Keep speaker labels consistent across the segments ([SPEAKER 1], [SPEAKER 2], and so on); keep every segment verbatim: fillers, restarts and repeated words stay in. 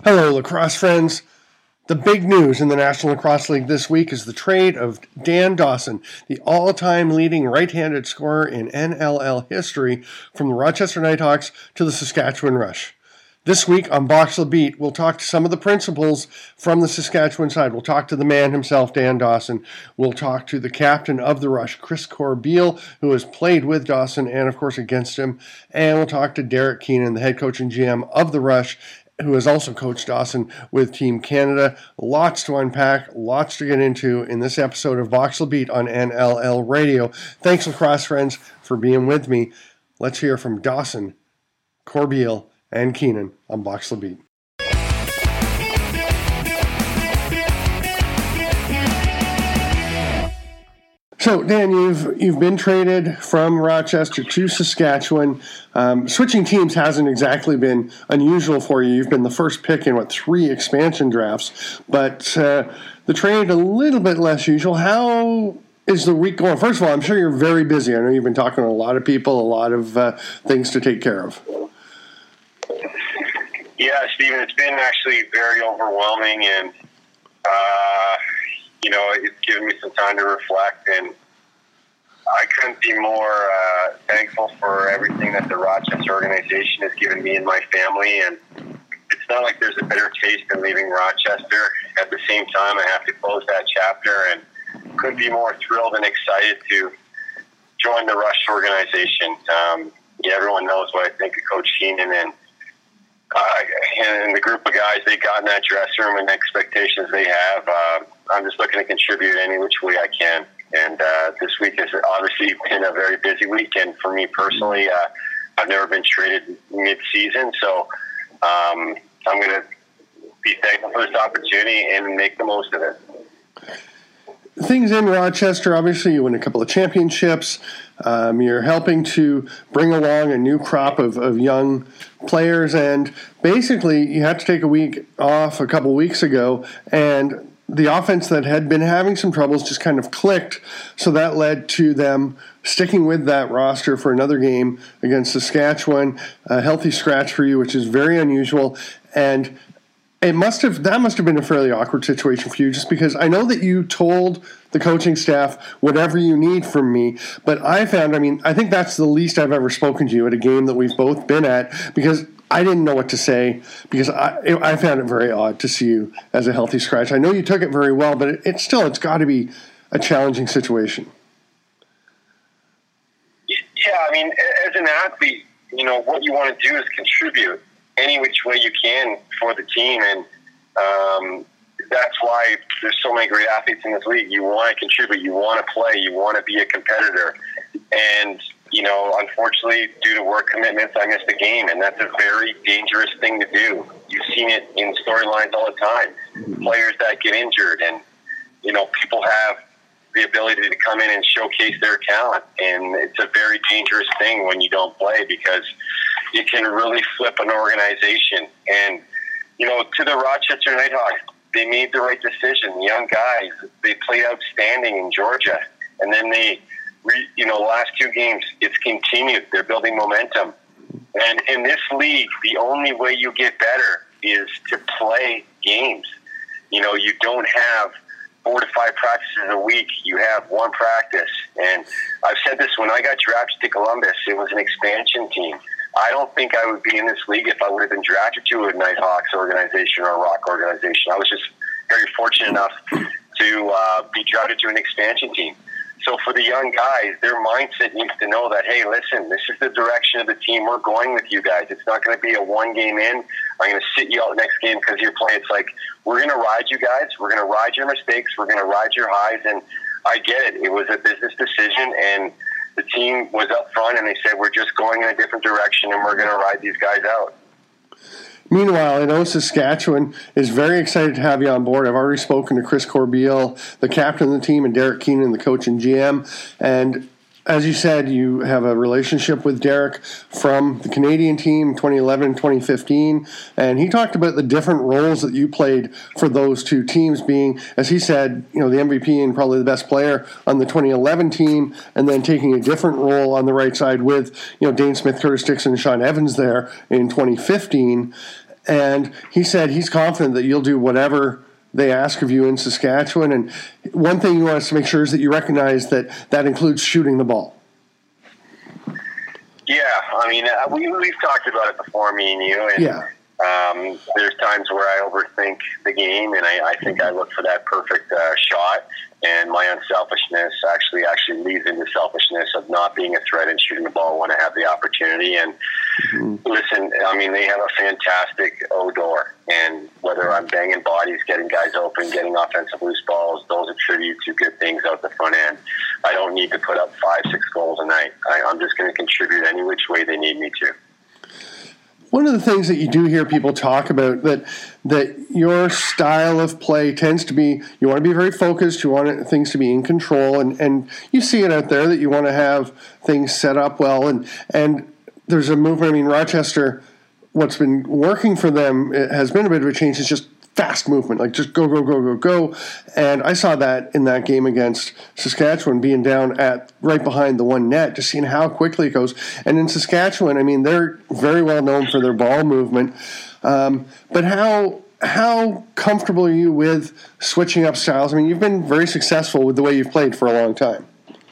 [SPEAKER 1] Hello, lacrosse friends. The big news in the National Lacrosse League this week is the trade of Dan Dawson, the all-time leading right-handed scorer in N L L history, from the Rochester Knighthawks to the Saskatchewan Rush. This week on Box the Beat, we'll talk to some of the principals from the Saskatchewan side. We'll talk to the man himself, Dan Dawson. We'll talk to the captain of the Rush, Chris Corbeil, who has played with Dawson and, of course, against him. And we'll talk to Derek Keenan, the head coach and G M of the Rush, who has also coached Dawson with Team Canada. Lots to unpack, lots to get into in this episode of Voxel Beat on N L L Radio. Thanks, lacrosse friends, for being with me. Let's hear from Dawson, Corbeil, and Keenan on Voxel Beat. So, Dan, you've you've been traded from Rochester to Saskatchewan. Um, switching teams hasn't exactly been unusual for you. You've been the first pick in, what, three expansion drafts. But uh, the trade, a little bit less usual. How is the week going? First of all, I'm sure you're very busy. I know you've been talking to a lot of people, a lot of uh, things to take care of.
[SPEAKER 2] Yeah, Stephen, it's been actually very overwhelming, and uh, you know, it's given me some time to reflect, and I couldn't be more uh, thankful for everything that the Rochester organization has given me and my family. And it's not like there's a bitter taste in leaving Rochester. At the same time, I have to close that chapter, and couldn't be more thrilled and excited to join the Rush organization. Um, yeah, everyone knows what I think of Coach Keenan and Uh, and the group of guys they got in that dressing room and the expectations they have. Uh, I'm just looking to contribute any which way I can. And uh, this week has obviously been a very busy weekend for me personally. Uh, I've never been traded mid-season, so um, I'm going to be thankful for this opportunity and make the most of it.
[SPEAKER 1] Things in Rochester, obviously you win a couple of championships. Um, you're helping to bring along a new crop of, of young players, and basically you had to take a week off a couple weeks ago, and the offense that had been having some troubles just kind of clicked, so that led to them sticking with that roster for another game against Saskatchewan, a healthy scratch for you, which is very unusual, and It must have that must have been a fairly awkward situation for you, just because I know that you told the coaching staff whatever you need from me, but I found, I mean, I think that's the least I've ever spoken to you at a game that we've both been at, because I didn't know what to say, because I I found it very odd to see you as a healthy scratch. I know you took it very well, but it, it's still, it's got to be a challenging situation.
[SPEAKER 2] Yeah, I mean, as an athlete, you know, what you want to do is contribute any which way you can for the team, and um, that's why there's so many great athletes in this league. You want to contribute, you want to play, you want to be a competitor, and you know, unfortunately, due to work commitments, I missed a game, and that's a very dangerous thing to do. You've seen it in storylines all the time. Players that get injured, and you know, people have the ability to come in and showcase their talent, and it's a very dangerous thing when you don't play, because it can really flip an organization. And, you know, to the Rochester Knighthawks, they made the right decision. Young guys, they played outstanding in Georgia. And then they, re, you know, the last two games, it's continued. They're building momentum. And in this league, the only way you get better is to play games. You know, you don't have four to five practices a week. You have one practice. And I've said this, when I got drafted to Columbus, it was an expansion team. I don't think I would be in this league if I would have been drafted to a Knighthawks organization or a Rock organization. I was just very fortunate enough to uh, be drafted to an expansion team. So for the young guys, their mindset needs to know that, hey, listen, this is the direction of the team. We're going with you guys. It's not going to be a one game in. I'm going to sit you out next game because you're playing. It's like, we're going to ride you guys. We're going to ride your mistakes. We're going to ride your highs. And I get it. It was a business decision, and the team was up front, and they said, we're just going in a different direction, and we're going to ride these guys out.
[SPEAKER 1] Meanwhile, I know Saskatchewan is very excited to have you on board. I've already spoken to Chris Corbeil, the captain of the team, and Derek Keenan, the coach and G M. And as you said, you have a relationship with Derek from the Canadian team, twenty eleven, twenty fifteen, and he talked about the different roles that you played for those two teams, being, as he said, you know, the M V P and probably the best player on the twenty eleven team, and then taking a different role on the right side with, you know, Dane Smith, Curtis Dixon, and Sean Evans there in twenty fifteen. And he said he's confident that you'll do whatever they ask of you in Saskatchewan. And one thing you want us to make sure is that you recognize that that includes shooting the ball.
[SPEAKER 2] Yeah, I mean, uh, we, we've talked about it before, me and you. And,
[SPEAKER 1] yeah.
[SPEAKER 2] Um, there's times where I overthink the game, and I, I think I look for that perfect uh, shot. And my unselfishness actually actually leads into selfishness of not being a threat and shooting the ball when I have the opportunity. And mm-hmm. listen, I mean, they have a fantastic O-door. And whether I'm banging bodies, getting guys open, getting offensive loose balls, those attribute to good things out the front end. I don't need to put up five, six goals a night. I, I'm just going to contribute any which way they need me to.
[SPEAKER 1] One of the things that you do hear people talk about, that that your style of play tends to be, you want to be very focused, you want things to be in control, and, and you see it out there that you want to have things set up well. And, and there's a movement, I mean, Rochester, what's been working for them, it has been a bit of a change, it's just fast movement, like just go, go, go, go, go. And I saw that in that game against Saskatchewan, being down at right behind the one net, just seeing how quickly it goes. And in Saskatchewan, I mean, they're very well known for their ball movement. Um, but how how comfortable are you with switching up styles? I mean, you've been very successful with the way you've played for a long time.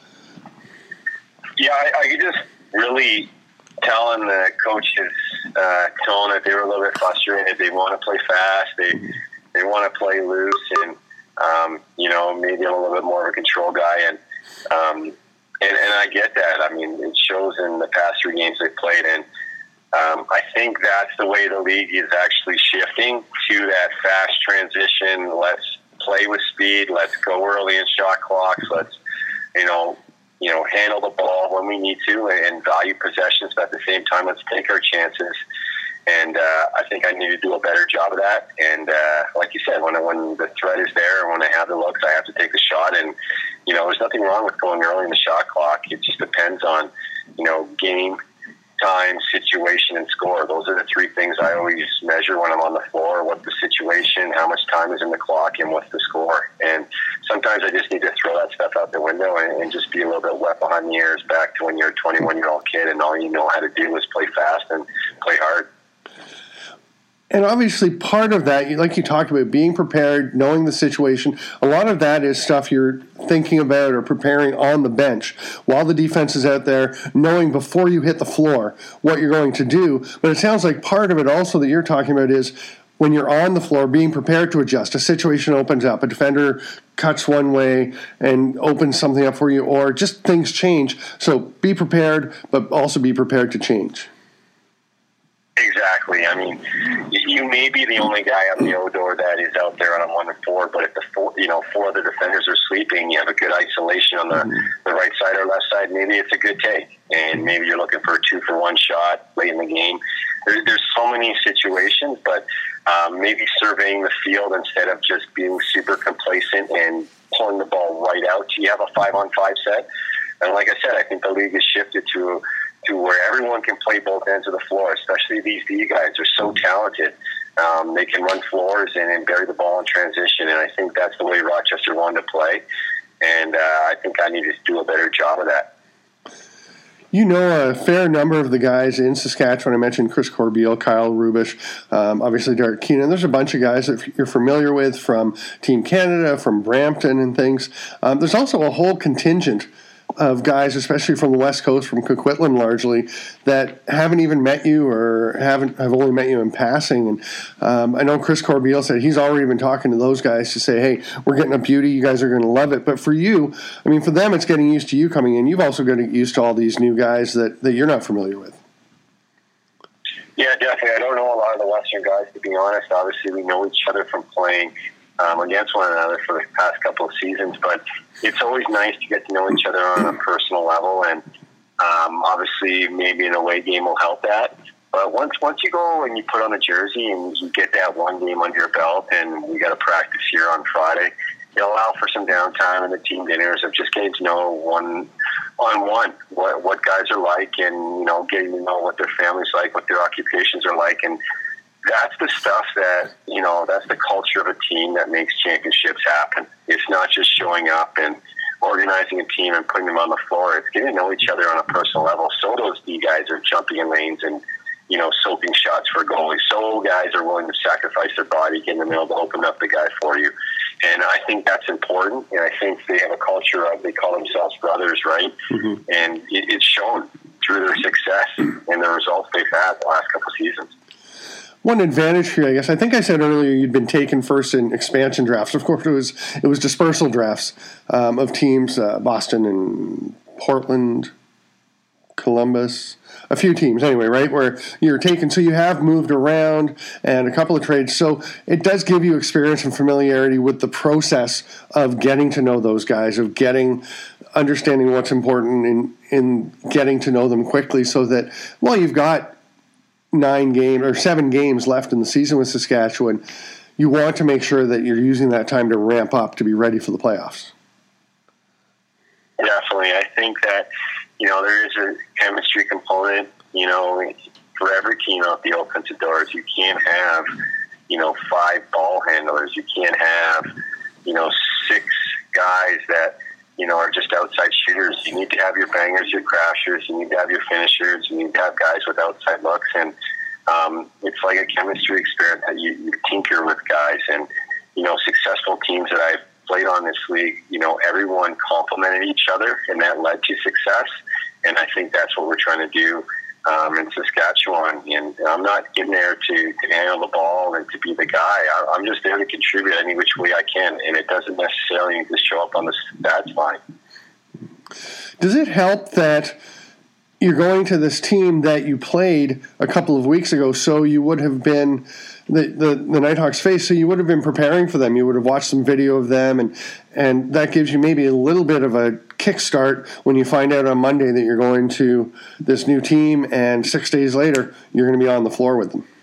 [SPEAKER 2] Yeah, I, I could just really tell in the coaches' uh, tone that they were a little bit frustrated. They want to play fast. They they want to play loose, and um, you know, maybe I'm a little bit more of a control guy, and um, and and I get that. I mean, it shows in the past three games they played, and um, I think that's the way the league is actually shifting to that fast transition. Let's play with speed. Let's go early in shot clocks. Let's you know. you know, handle the ball when we need to and value possessions, but at the same time, let's take our chances. And uh, I think I need to do a better job of that. And uh, like you said, when when the threat is there, when I have the looks, I have to take the shot. And, you know, there's nothing wrong with going early in the shot clock. It just depends on, you know, game, time, situation, and score. Those are the three things I always measure when I'm on the floor. What's the situation, how much time is in the clock, and what's the score. And sometimes I just need to throw that stuff out the window and, and just be a little bit wet behind the ears back to when you're a twenty-one-year-old kid and all you know how to do is play fast and play hard.
[SPEAKER 1] And obviously part of that, like you talked about, being prepared, knowing the situation, a lot of that is stuff you're thinking about or preparing on the bench while the defense is out there, knowing before you hit the floor what you're going to do. But it sounds like part of it also that you're talking about is when you're on the floor, being prepared to adjust. A situation opens up, a defender cuts one way and opens something up for you, or just things change. So be prepared, but also be prepared to change.
[SPEAKER 2] Exactly. I mean, you may be the only guy on the O-door that is out there on a one and four, but if the four, you know, four other defenders are sleeping, you have a good isolation on the, mm-hmm. the right side or left side, maybe it's a good take. And maybe you're looking for a two for one shot late in the game. There, there's so many situations, but um, maybe surveying the field instead of just being super complacent and pulling the ball right out till you have a five on five set. And like I said, I think the league has shifted to to where everyone can play both ends of the floor, especially these D guys. They're so talented. Um, they can run floors and, and bury the ball in transition, and I think that's the way Rochester wanted to play. And uh, I think I need to do a better job of that.
[SPEAKER 1] You know a fair number of the guys in Saskatchewan. I mentioned Chris Corbeil, Kyle Rubish, um, obviously Derek Keenan. There's a bunch of guys that you're familiar with from Team Canada, from Brampton and things. Um, there's also a whole contingent of guys, especially from the West Coast, from Coquitlam largely, that haven't even met you or haven't have only met you in passing. And um, I know Chris Corbeil said he's already been talking to those guys to say, hey, we're getting a beauty, you guys are going to love it. But for you, I mean, for them, it's getting used to you coming in. You've also got to get used to all these new guys that, that you're not familiar with.
[SPEAKER 2] Yeah, definitely. I don't know a lot of the Western guys, to be honest. Obviously, we know each other from playing Um, against one another for the past couple of seasons, but it's always nice to get to know each other on a personal level, and um, obviously maybe an away game will help that. But once once you go and you put on a jersey and you get that one game under your belt, and we got to practice here on Friday, it'll allow for some downtime and the team dinners of just getting to know one on one what what guys are like, and you know, getting to know what their families like, what their occupations are like, and that's the stuff that, you know, that's the culture of a team that makes championships happen. It's not just showing up and organizing a team and putting them on the floor. It's getting to know each other on a personal level. So those D guys are jumping in lanes and, you know, soaping shots for goalies. So guys are willing to sacrifice their body, get in the middle to open up the guy for you. And I think that's important. And I think they have a culture of, they call themselves brothers, right? Mm-hmm. And it, it's shown through their success and the results they've had the last couple of seasons.
[SPEAKER 1] One advantage here, I guess, I think I said earlier you'd been taken first in expansion drafts. Of course, it was it was dispersal drafts um, of teams, uh, Boston and Portland, Columbus, a few teams anyway, right, where you're taken. So you have moved around and a couple of trades. So it does give you experience and familiarity with the process of getting to know those guys, of getting, understanding what's important in, in getting to know them quickly so that, well, you've got nine games or seven games left in the season with Saskatchewan. You want to make sure that you're using that time to ramp up to be ready for the playoffs.
[SPEAKER 2] Definitely. I think that, you know, there is a chemistry component, you know, for every team out the offensive doors. You can't have, you know, five ball handlers. You can't have, you know, six guys that, you know, are just outside shooters. You need to have your bangers, your crashers. You need to have your finishers. You need to have guys with outside looks. And um, it's like a chemistry experiment that you, you tinker with guys. And, you know, successful teams that I've played on this league, you know, everyone complemented each other, and that led to success. And I think that's what we're trying to do um, in Saskatchewan. And I'm not in there to, to handle the ball and to be the guy. I, I'm just there to contribute any which way I can, and it doesn't necessarily need to show up on the stats line.
[SPEAKER 1] Does it help that you're going to this team that you played a couple of weeks ago, so you would have been the, the, the Nighthawks face, so you would have been preparing for them. You would have watched some video of them, and, and that gives you maybe a little bit of a kickstart when you find out on Monday that you're going to this new team, and six days later, you're going to be on the floor with them.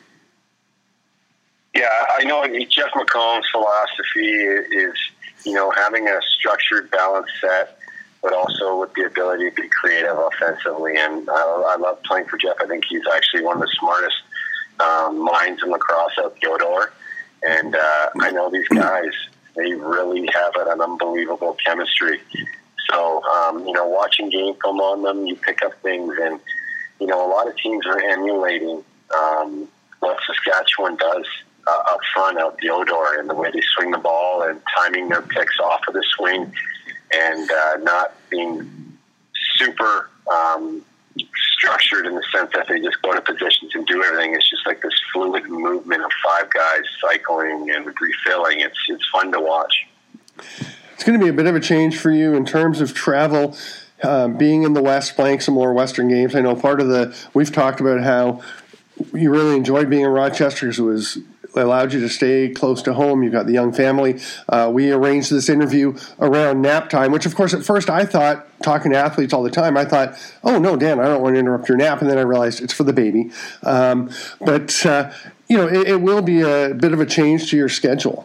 [SPEAKER 2] Yeah, I know Jeff McComb's philosophy is, you know, having a structured, balanced set, but also with the ability to be creative offensively. And I, I love playing for Jeff. I think he's actually one of the smartest um, minds in lacrosse out Theodore. And uh, I know these guys, they really have an unbelievable chemistry. So, um, you know, watching game film on them, you pick up things. And, you know, a lot of teams are emulating um, what Saskatchewan does uh, up front out Theodore, and the way they swing the ball and timing their picks off of the swing, and uh, not being super um, structured in the sense that they just go to positions and do everything. It's just like this fluid movement of five guys cycling and refilling. It's it's fun to watch.
[SPEAKER 1] It's going to be a bit of a change for you in terms of travel, uh, being in the West, playing some more Western games. I know part of the, we've talked about how you really enjoyed being in Rochester because it was allowed you to stay close to home. You've got the young family. Uh, we arranged this interview around nap time, which, of course, at first I thought, talking to athletes all the time, I thought, oh, no, Dan, I don't want to interrupt your nap. And then I realized it's for the baby. Um, but, uh, you know, it, it will be a bit of a change to your schedule.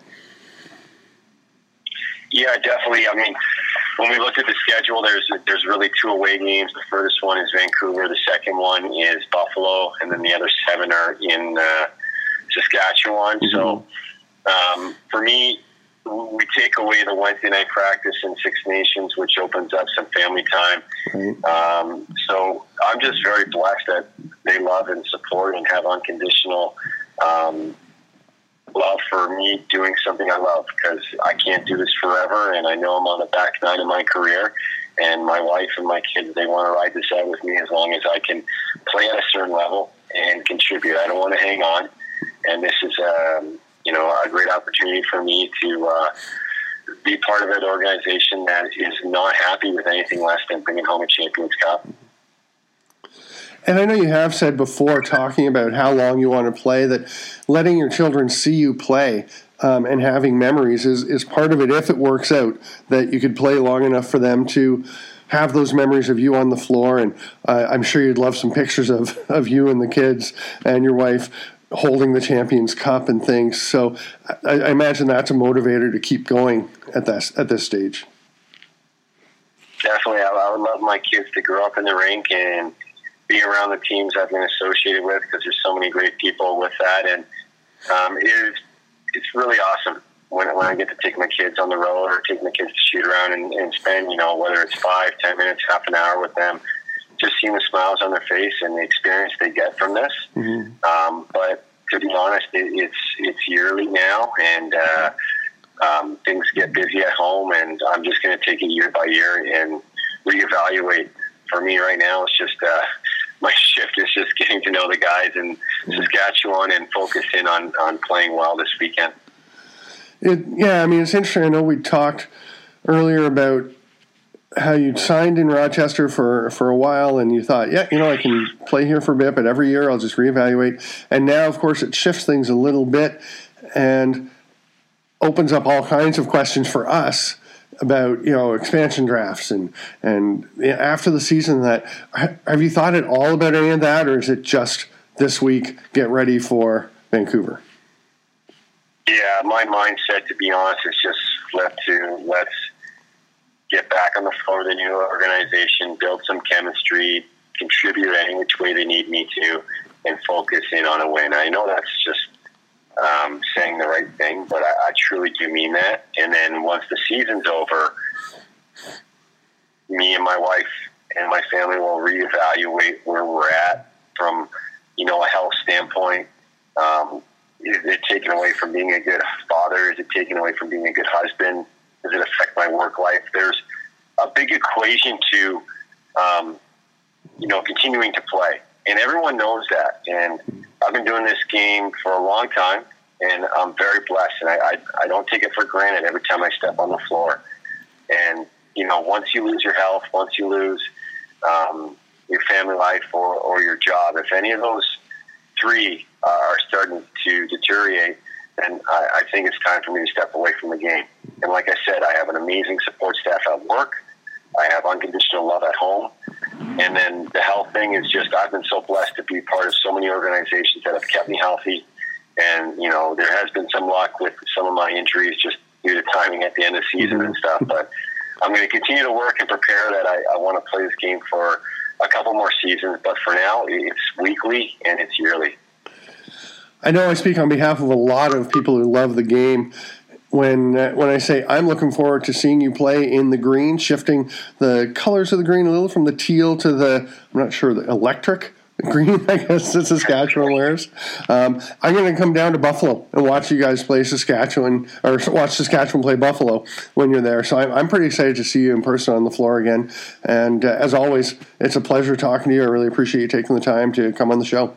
[SPEAKER 2] Yeah, definitely. I mean, when we looked at the schedule, there's there's really two away games. The furthest one is Vancouver. The second one is Buffalo. And then the other seven are in uh, Saskatchewan. Mm-hmm. So um, for me, we take away the Wednesday night practice in Six Nations, which opens up some family time. Mm-hmm. Um, so I'm just very blessed that they love and support and have unconditional um, love for me doing something I love, because I can't do this forever, and I know I'm on the back nine of my career, and my wife and my kids, they want to ride this out with me as long as I can play at a certain level and contribute. I don't want to hang on. And this is, um, you know, a great opportunity for me to uh, be part of an organization that is not happy with anything less than bringing home a Champions Cup.
[SPEAKER 1] And I know you have said before, talking about how long you want to play, that letting your children see you play um, and having memories is, is part of it, if it works out, that you could play long enough for them to have those memories of you on the floor. And uh, I'm sure you'd love some pictures of, of you and the kids and your wife holding the Champions Cup and things. So I, I imagine that's a motivator to keep going at this, at this stage.
[SPEAKER 2] Definitely. I, I would love my kids to grow up in the rink and be around the teams I've been associated with, because there's so many great people with that. And um, it is, it's really awesome when, when I get to take my kids on the road or take my kids to shoot around and, and spend, you know, whether it's five, ten minutes, half an hour with them, just seeing the smiles on their face and the experience they get from this.
[SPEAKER 1] Mm-hmm.
[SPEAKER 2] Um, but to be honest, it, it's it's yearly now, and uh, um, things get busy at home, and I'm just going to take it year by year and reevaluate. For me right now, it's just uh, my shift is just getting to know the guys in Saskatchewan and focus in on, on playing well this weekend.
[SPEAKER 1] It, yeah, I mean, it's interesting. I know we talked earlier about how you'd signed in Rochester for, for a while, and you thought, yeah, you know, I can play here for a bit, but every year I'll just reevaluate. And now, of course, it shifts things a little bit and opens up all kinds of questions for us about, you know, expansion drafts and and after the season. That have you thought at all about any of that, or is it just this week, get ready for Vancouver?
[SPEAKER 2] Yeah, my mindset, to be honest, is just flipped to let's get back on the floor of the new organization, build some chemistry, contribute any which way they need me to, and focus in on a win. I know that's just um, saying the right thing, but I, I truly do mean that. And then once the season's over, me and my wife and my family will reevaluate where we're at from, you know, a health standpoint. Um, is it taken away from being a good father? Is it taken away from being a good husband? Does it affect my work life? There's a big equation to, um, you know, continuing to play. And everyone knows that. And I've been doing this game for a long time, and I'm very blessed. And I, I, I don't take it for granted every time I step on the floor. And, you know, once you lose your health, once you lose um, your family life or, or your job, if any of those three are starting to deteriorate, then I, I think it's time for me to step away from the game. And like I said, I have an amazing support staff at work. I have unconditional love at home. And then the health thing is just, I've been so blessed to be part of so many organizations that have kept me healthy. And, you know, there has been some luck with some of my injuries just due to timing at the end of the season and stuff. But I'm going to continue to work and prepare that I, I want to play this game for a couple more seasons. But for now, it's weekly and it's yearly.
[SPEAKER 1] I know I speak on behalf of a lot of people who love the game when uh, when I say I'm looking forward to seeing you play in the green, shifting the colors of the green a little from the teal to the, I'm not sure, the electric green, I guess, that Saskatchewan wears. Um, I'm going to come down to Buffalo and watch you guys play Saskatchewan, or watch Saskatchewan play Buffalo when you're there. So I'm, I'm pretty excited to see you in person on the floor again. And uh, as always, it's a pleasure talking to you. I really appreciate you taking the time to come on the show.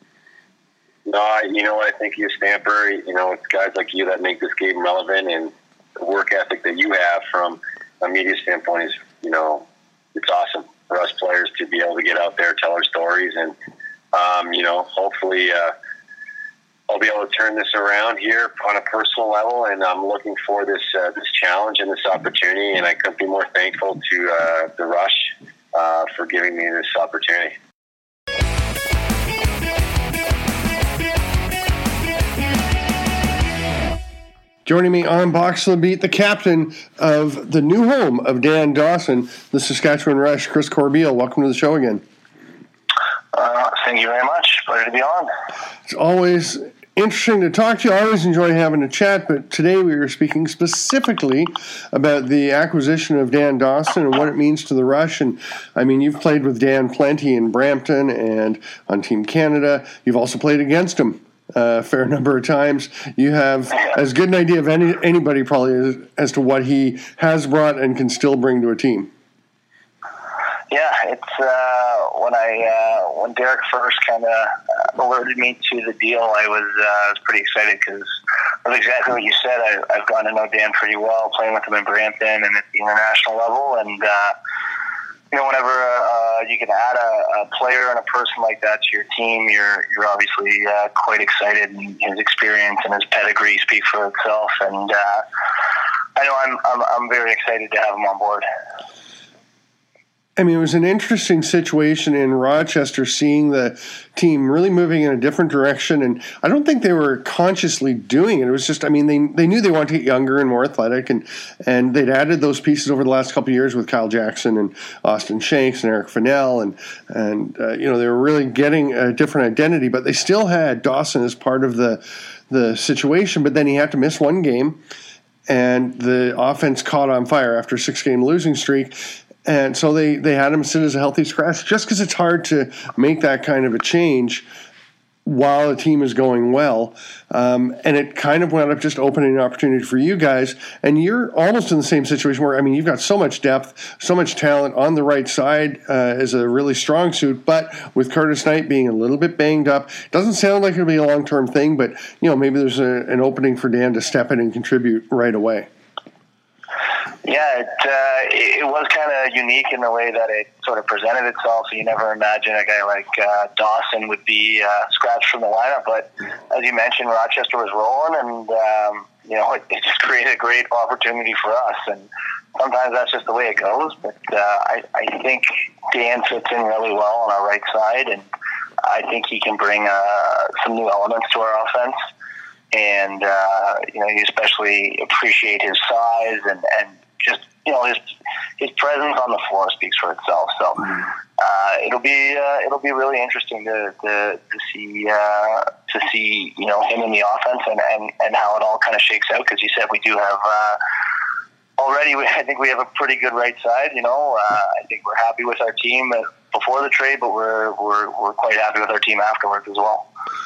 [SPEAKER 2] No, you know what I think of you, Stamper. You know, it's guys like you that make this game relevant, and the work ethic that you have from a media standpoint is, you know, it's awesome for us players to be able to get out there, tell our stories, and, um, you know, hopefully uh, I'll be able to turn this around here on a personal level, and I'm looking for this uh, this challenge and this opportunity, and I couldn't be more thankful to uh, the Rush uh, for giving me this opportunity.
[SPEAKER 1] Joining me on Box to the Beat, the captain of the new home of Dan Dawson, the Saskatchewan Rush, Chris Corbeil. Welcome to the show again.
[SPEAKER 3] Uh, thank you very much. Pleasure to be on.
[SPEAKER 1] It's always interesting to talk to you. I always enjoy having a chat, but today we were speaking specifically about the acquisition of Dan Dawson and what it means to the Rush. And, I mean, you've played with Dan plenty in Brampton and on Team Canada. You've also played against him a fair number of times. You have as good an idea of any anybody probably as, as to what he has brought and can still bring to a team.
[SPEAKER 3] Yeah, it's uh, when I uh, when Derek first kind of alerted me to the deal, I was uh, I was pretty excited because of exactly what you said. I, I've gotten to know Dan pretty well, playing with him in Brampton and at the international level, and uh, you know, whenever uh, you can add a, a player and a person like that to your team, you're you're obviously uh, quite excited. And his experience and his pedigree speak for itself, and uh, I know I'm, I'm I'm very excited to have him on board.
[SPEAKER 1] I mean, it was an interesting situation in Rochester, seeing the team really moving in a different direction. And I don't think they were consciously doing it. It was just, I mean, they they knew they wanted to get younger and more athletic. And, and they'd added those pieces over the last couple of years with Kyle Jackson and Austin Shanks and Eric Fennell. And, and uh, you know, they were really getting a different identity. But they still had Dawson as part of the the situation. But then he had to miss one game. And the offense caught on fire after a six-game losing streak. And so they, they had him sit as a healthy scratch just because it's hard to make that kind of a change while a team is going well. Um, and it kind of wound up just opening an opportunity for you guys. And you're almost in the same situation where, I mean, you've got so much depth, so much talent on the right side uh, is a really strong suit. But with Curtis Knight being a little bit banged up, doesn't sound like it'll be a long-term thing, but, you know, maybe there's a, an opening for Dan to step in and contribute right away.
[SPEAKER 3] Yeah, it, uh, it was kind of unique in the way that it sort of presented itself. So you never imagine a guy like uh, Dawson would be uh, scratched from the lineup. But as you mentioned, Rochester was rolling, and um, you know it, it just created a great opportunity for us. And sometimes that's just the way it goes. But uh, I, I think Dan fits in really well on our right side, and I think he can bring uh, some new elements to our offense. And uh, you know, you especially appreciate his size and, and just you know his his presence on the floor speaks for itself. So uh, it'll be uh, it'll be really interesting to to, to see uh, to see you know him in the offense and, and, and how it all kind of shakes out. Because you said we do have uh, already. We, I think we have a pretty good right side. You know, uh, I think we're happy with our team before the trade, but we're we're we're quite happy with our team afterwards as well.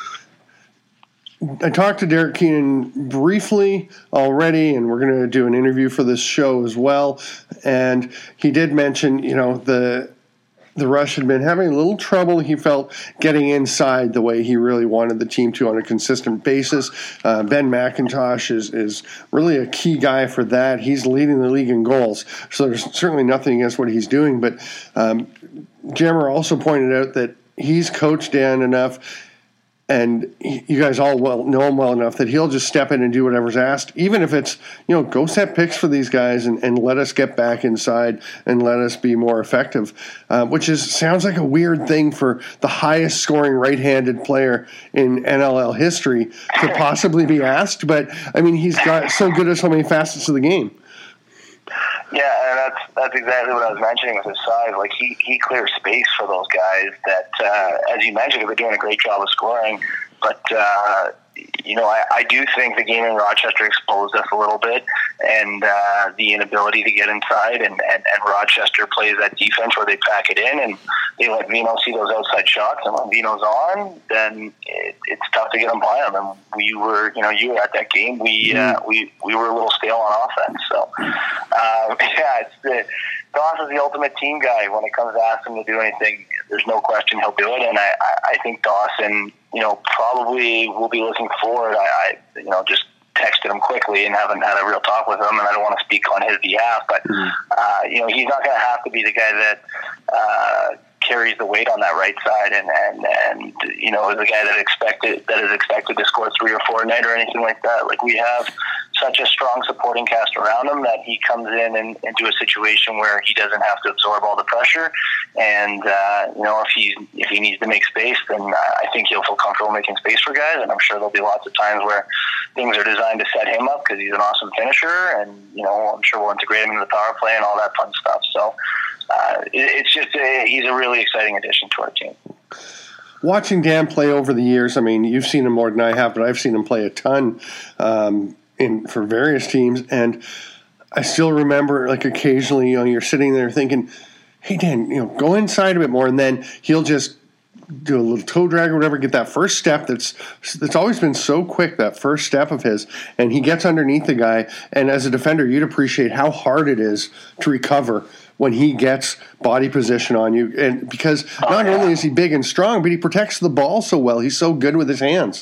[SPEAKER 1] I talked to Derek Keenan briefly already, and we're going to do an interview for this show as well. And he did mention, you know, the the Rush had been having a little trouble, he felt, getting inside the way he really wanted the team to on a consistent basis. Uh, Ben McIntosh is, is really a key guy for that. He's leading the league in goals, so there's certainly nothing against what he's doing. But um, Jammer also pointed out that he's coached Dan enough, and you guys all well know him well enough that he'll just step in and do whatever's asked, even if it's, you know, go set picks for these guys and, and let us get back inside and let us be more effective, uh, which is sounds like a weird thing for the highest scoring right-handed player in N L L history to possibly be asked. But, I mean, he's got so good at so many facets of the game.
[SPEAKER 3] Yeah, and that's that's exactly what I was mentioning with his size. Like he, he clears space for those guys that, uh, as you mentioned, they're doing a great job of scoring. But uh, you know, I, I do think the game in Rochester exposed us a little bit, and uh, the inability to get inside. And, and, and Rochester plays that defense where they pack it in, and they let Vino see those outside shots. And when Vino's on, then it, it's tough to get them by him. And we were, you know, you were at that game. We uh, we we were a little stale on offense. So um, yeah, it's the. Dawson's the ultimate team guy. When it comes to asking him to do anything, there's no question he'll do it. And I, I think Dawson, you know, probably will be looking forward. I, I, you know, just texted him quickly and haven't had a real talk with him, and I don't want to speak on his behalf. But, uh, you know, he's not going to have to be the guy that uh, carries the weight on that right side and, and, and you know, is the guy that expected that is expected to score three or four a night or anything like that. Like, we have such a strong supporting cast around him that he comes in and into a situation where he doesn't have to absorb all the pressure. And, uh, you know, if he, if he needs to make space, then I think he'll feel comfortable making space for guys. And I'm sure there'll be lots of times where things are designed to set him up because he's an awesome finisher. And, you know, I'm sure we'll integrate him in the power play and all that fun stuff. So uh, it, it's just a, he's a really exciting addition to our team.
[SPEAKER 1] Watching Dan play over the years, I mean, you've seen him more than I have, but I've seen him play a ton. Um, in for various teams, and I still remember, like, occasionally, you know, you're sitting there thinking, hey, Dan, you know, go inside a bit more, and then he'll just do a little toe drag or whatever, get that first step that's that's always been so quick, that first step of his, and he gets underneath the guy, and as a defender, you'd appreciate how hard it is to recover when he gets body position on you, and because not only is he big and strong, but he protects the ball so well. He's so good with his hands.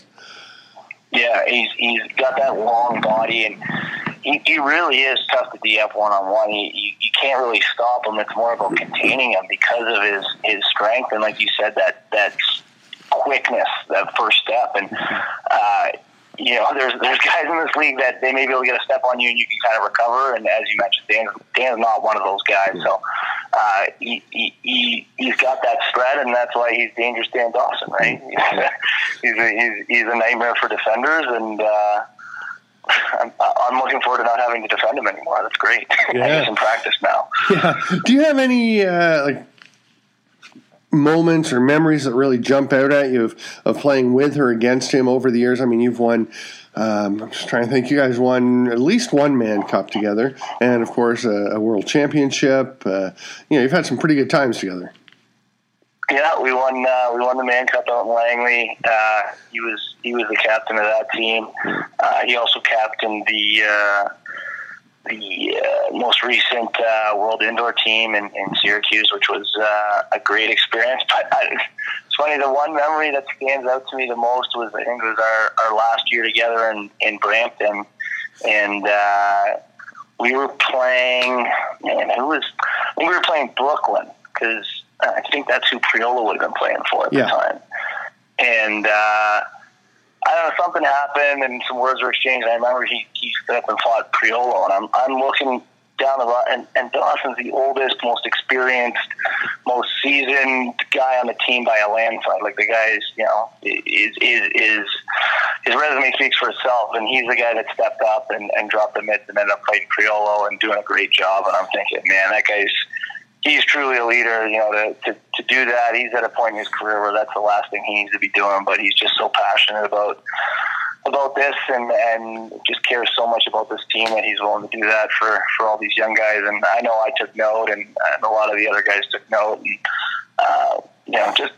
[SPEAKER 3] Yeah, he's he's got that long body, and he, he really is tough to D F one-on-one. You, you, you can't really stop him. It's more about containing him because of his, his strength, and like you said, that, that quickness, that first step. And, uh, you know, there's there's guys in this league that they may be able to get a step on you and you can kind of recover, and as you mentioned, Dan, Dan's not one of those guys. So uh, he, he, he, he's got that spread, and that's why he's dangerous Dan Dawson, right? he's, a, he's, he's a nightmare for defenders, and uh, I'm, I'm looking forward to not having to defend him anymore. That's great.
[SPEAKER 1] Yeah.
[SPEAKER 3] He's in practice now.
[SPEAKER 1] Yeah. Do you have any, uh, like, moments or memories that really jump out at you of, of playing with or against him over the years? I mean, you've won, um, I'm just trying to think, you guys won at least one Mann Cup together, and of course a, a World Championship. Uh, you know, you've had some pretty good times together.
[SPEAKER 3] Yeah, we won. Uh, we won the Mann Cup out in Langley. Uh, he was he was the captain of that team. Uh, he also captained the uh, the uh, most recent uh, World Indoor team in, in Syracuse, which was uh, a great experience. But I, it's funny. The one memory that stands out to me the most was I think it was our, our last year together in, in Brampton, and uh, we were playing. Man, who was? I think we were playing Brooklyn because. I think that's who Priola would have been playing for at yeah. the time. And uh, I don't know, something happened and some words were exchanged. And I remember he, he stood up and fought Priola. And I'm, I'm looking down the line, and, and Dawson's the oldest, most experienced, most seasoned guy on the team by a landslide. Like the guy's, you know, is, is, is his resume speaks for itself. And he's the guy that stepped up and, and dropped the mitts and ended up fighting Priola and doing a great job. And I'm thinking, man, that guy's, he's truly a leader, you know, to, to, to do that. He's at a point in his career where that's the last thing he needs to be doing, but he's just so passionate about about this and, and just cares so much about this team that he's willing to do that for, for all these young guys. And I know I took note, and, and a lot of the other guys took note. And, uh, you know, just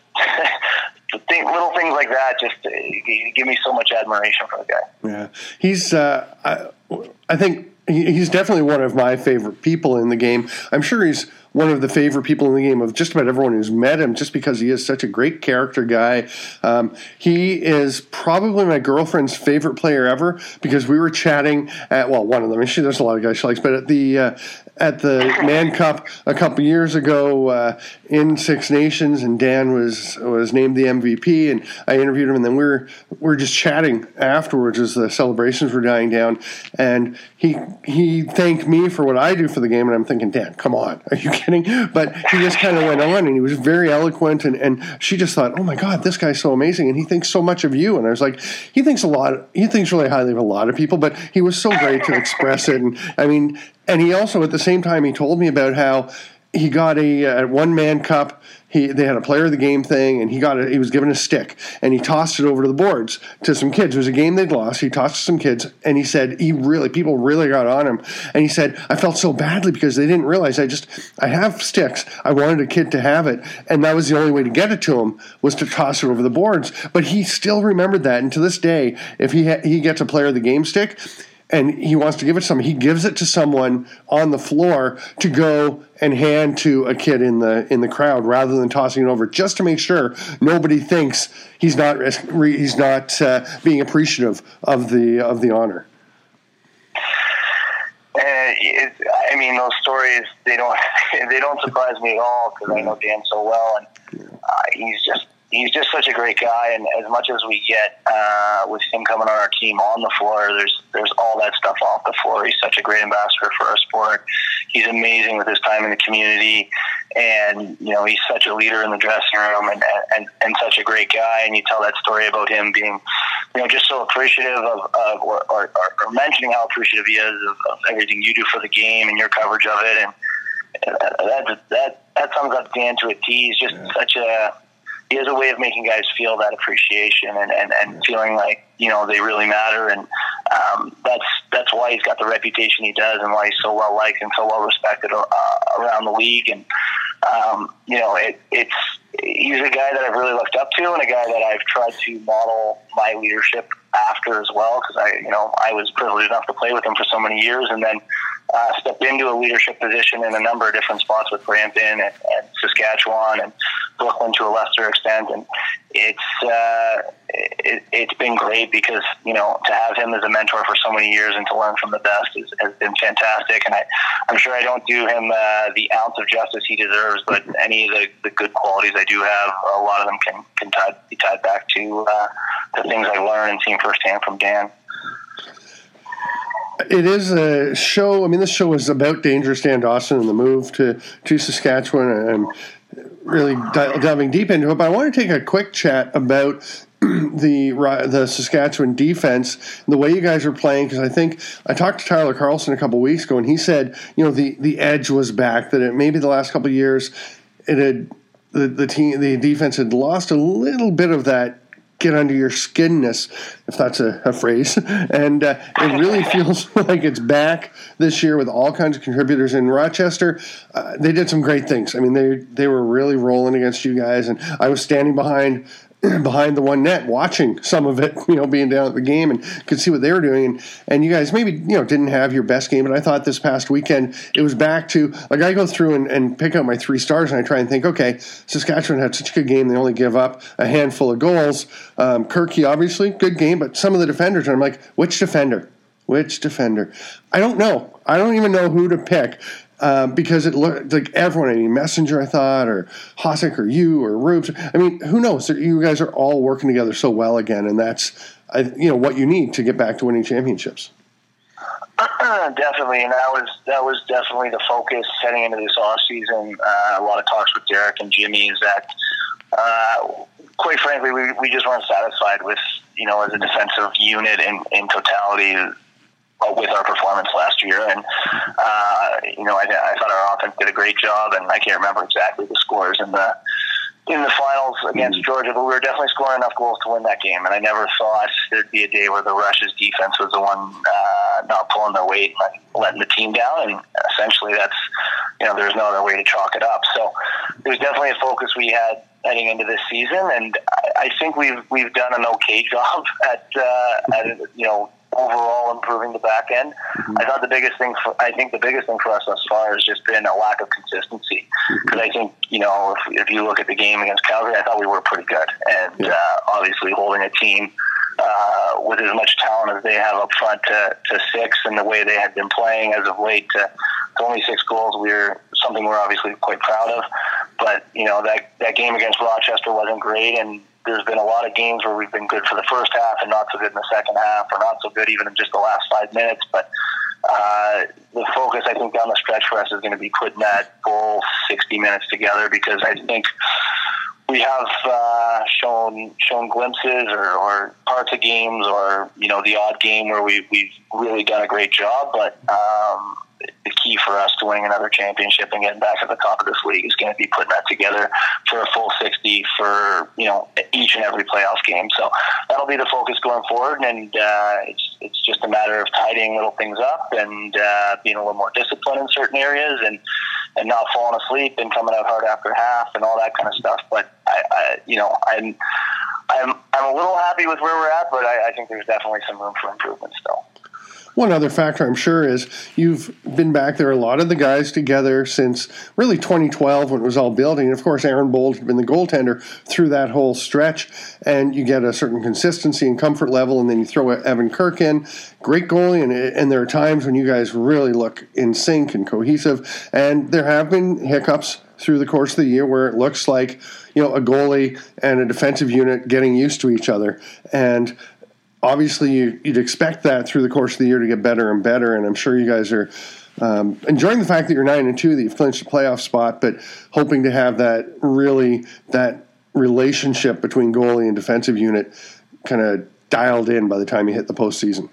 [SPEAKER 3] think, little things like that just uh, give me so much admiration for the guy.
[SPEAKER 1] Yeah. He's, uh, I, I think he's definitely one of my favorite people in the game. I'm sure he's one of the favorite people in the game of just about everyone who's met him, just because he is such a great character guy. Um, he is probably my girlfriend's favorite player ever, because we were chatting at, well, one of them. She, there's a lot of guys she likes, but at the uh, at the Mann Cup a couple years ago uh, in Six Nations, and Dan was was named the M V P, and I interviewed him, and then we were we were just chatting afterwards as the celebrations were dying down, and he he thanked me for what I do for the game, and I'm thinking, Dan, come on, are you kidding? But he just kind of went on, and he was very eloquent, and, and she just thought, oh my God, this guy's so amazing, and he thinks so much of you. And I was like, he thinks a lot, he thinks really highly of a lot of people, but he was so great to express it. And I mean, and he also, at the same time, he told me about how he got a uh, one Mann Cup. He they had a player of the game thing, and he got a, he was given a stick, and he tossed it over to the boards to some kids. It was a game they'd lost. He tossed to some kids, and he said he really people really got on him. And he said, I felt so badly because they didn't realize I just I have sticks. I wanted a kid to have it, and that was the only way to get it to him was to toss it over the boards. But he still remembered that, and to this day, if he ha- he gets a player of the game stick, and he wants to give it to someone, he gives it to someone on the floor to go and hand to a kid in the in the crowd, rather than tossing it over, just to make sure nobody thinks he's not he's not uh, being appreciative of the of the honor.
[SPEAKER 3] Uh, it, I mean, those stories they don't they don't surprise me at all, because I know Dan so well, and uh, he's just. He's just such a great guy, and as much as we get uh, with him coming on our team on the floor, there's there's all that stuff off the floor. He's such a great ambassador for our sport. He's amazing with his time in the community, and you know he's such a leader in the dressing room, and and, and such a great guy. And you tell that story about him being, you know, just so appreciative of, of or, or, or mentioning how appreciative he is of, of everything you do for the game and your coverage of it, and that that that sums up Dan to a T. He's just yeah. such a He has a way of making guys feel that appreciation and, and, and feeling like, you know, they really matter. And um, that's that's why he's got the reputation he does, and why he's so well liked and so well respected uh, around the league. And, um, you know, it, it's he's a guy that I've really looked up to, and a guy that I've tried to model my leadership after as well, because I, you know, I was privileged enough to play with him for so many years, and then uh, stepped into a leadership position in a number of different spots with Brampton and, and Saskatchewan and Brooklyn to a lesser extent. And it's uh, it, it's been great, because, you know, to have him as a mentor for so many years and to learn from the best is, has been fantastic. And I, I'm sure I don't do him uh, the ounce of justice he deserves, but any of the, the good qualities I do have, a lot of them can, can tie, be tied back to uh, the things I learned and seen firsthand from Dan.
[SPEAKER 1] It is a show. I mean, this show is about Dangerous Dan Dawson and the move to, to Saskatchewan, and really diving deep into it. But I want to take a quick chat about the the Saskatchewan defense and the way you guys are playing, because I think I talked to Tyler Carlson a couple of weeks ago, and he said, you know, the, the edge was back, that it maybe the last couple of years it had the, the team, the defense had lost a little bit of that get under your skinness, if that's a, a phrase. And uh, it really feels like it's back this year with all kinds of contributors in Rochester. Uh, they did some great things. I mean, they they were really rolling against you guys, and I was standing behind behind the one net watching some of it, you know, being down at the game, and could see what they were doing. And, and you guys maybe, you know, didn't have your best game, but I thought this past weekend it was back to, like, I go through and, and pick out my three stars and I try and think, okay, Saskatchewan had such a good game, they only give up a handful of goals. Um, Kirky, obviously, good game, but some of the defenders, and I'm like, which defender? Which defender? I don't know. I don't even know who to pick. Uh, because it looked like everyone, I mean, Messenger, I thought, or Hossack, or you, or Rubes. I mean, who knows? You guys are all working together so well again, and that's, you know, what you need to get back to winning championships.
[SPEAKER 3] Definitely, and that was that was definitely the focus heading into this off season. Uh, a lot of talks with Derek and Jimmy is that, uh, quite frankly, we we just weren't satisfied with, you know, as a defensive unit in, in totality with our performance last year. And, uh, you know, I, I thought our offense did a great job, and I can't remember exactly the scores in the in the finals against Georgia, but we were definitely scoring enough goals to win that game. And I never thought there'd be a day where the Rush's defense was the one uh, not pulling their weight and letting the team down. And essentially that's, you know, there's no other way to chalk it up. So it was definitely a focus we had heading into this season. And I, I think we've, we've done an okay job at, uh, at, you know, overall improving the back end. Mm-hmm. I thought the biggest thing for, I think the biggest thing for us thus far has just been a lack of consistency. Because mm-hmm. I think, you know, if, if you look at the game against Calgary, I thought we were pretty good. And yeah. uh, obviously holding a team uh, with as much talent as they have up front to, to six, and the way they had been playing as of late to, to only six goals, we're something we're obviously quite proud of. But, you know, that, that game against Rochester wasn't great, and there's been a lot of games where we've been good for the first half and not so good in the second half, or not so good even in just the last five minutes. But uh, the focus, I think, down the stretch for us is going to be putting that full sixty minutes together, because I think we have uh, shown shown glimpses or, or parts of games, or, you know, the odd game where we, we've really done a great job. But um, the key for us to winning another championship and getting back at the top of this league is going to be putting that together for a full sixty for, you know, each and every playoff game. So that'll be the focus going forward, and uh, it's it's just a matter of tidying little things up and uh, being a little more disciplined in certain areas, and and not falling asleep and coming out hard after half and all that kind of stuff. But I, I you know, I'm I'm I'm a little happy with where we're at, but I, I think there's definitely some room for improvement still.
[SPEAKER 1] One other factor, I'm sure, is you've been back there, a lot of the guys together since really twenty twelve when it was all building. And, of course, Aaron Bold had been the goaltender through that whole stretch, and you get a certain consistency and comfort level, and then you throw Evan Kirk in, great goalie, and, and there are times when you guys really look in sync and cohesive, and there have been hiccups through the course of the year where it looks like, you know, a goalie and a defensive unit getting used to each other. And obviously, you, you'd expect that through the course of the year to get better and better, and I'm sure you guys are um, enjoying the fact that you're nine and two, that you've clinched a playoff spot, but hoping to have that really that relationship between goalie and defensive unit kind of dialed in by the time you hit the postseason.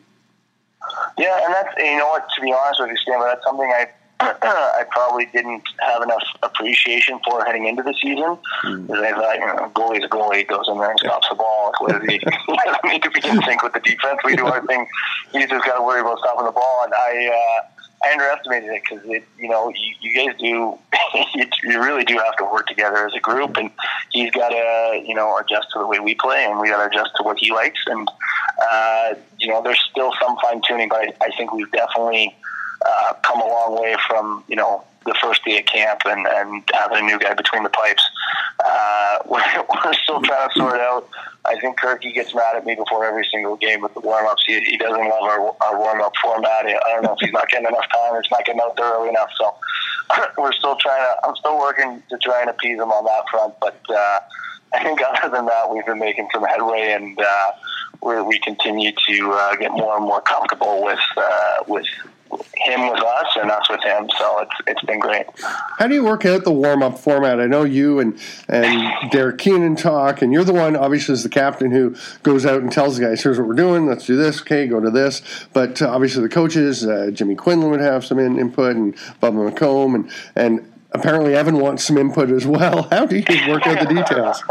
[SPEAKER 3] Yeah, and that's, you know what, to be honest with you, Stan, but that's something I I probably didn't have enough appreciation for heading into the season. Because mm. I thought, you know, goalie's a goalie, goes in there and stops the ball. What does he, he doesn't need to be in sync with the defense. We do our thing. He's just got to worry about stopping the ball. And I uh, I underestimated it, because, it, you know, you, you guys do, you really do have to work together as a group. And he's got to, you know, adjust to the way we play, and we got to adjust to what he likes. And, uh, you know, there's still some fine-tuning, but I, I think we've definitely Uh, come a long way from, you know, the first day of camp and, and having a new guy between the pipes. Uh, we're, we're still trying to sort out. I think Kirky gets mad at me before every single game with the warm-ups. He, he doesn't love our, our warm-up format. I don't know if he's not getting enough time or he's not getting out there early enough. So we're still trying to, I'm still working to try and appease him on that front. But uh, I think other than that, we've been making some headway, and uh, we're, we continue to uh, get more and more comfortable with uh, with him with us and us with him, so it's it's been great.
[SPEAKER 1] How do you work out the warm-up format? I know you and, and Derek Keenan talk, and you're the one, obviously, as the captain, who goes out and tells the guys, here's what we're doing, let's do this, okay, go to this. But uh, obviously the coaches, uh, Jimmy Quinlan would have some in, input, and Bubba McComb, and, and apparently Evan wants some input as well. How do you work out the details?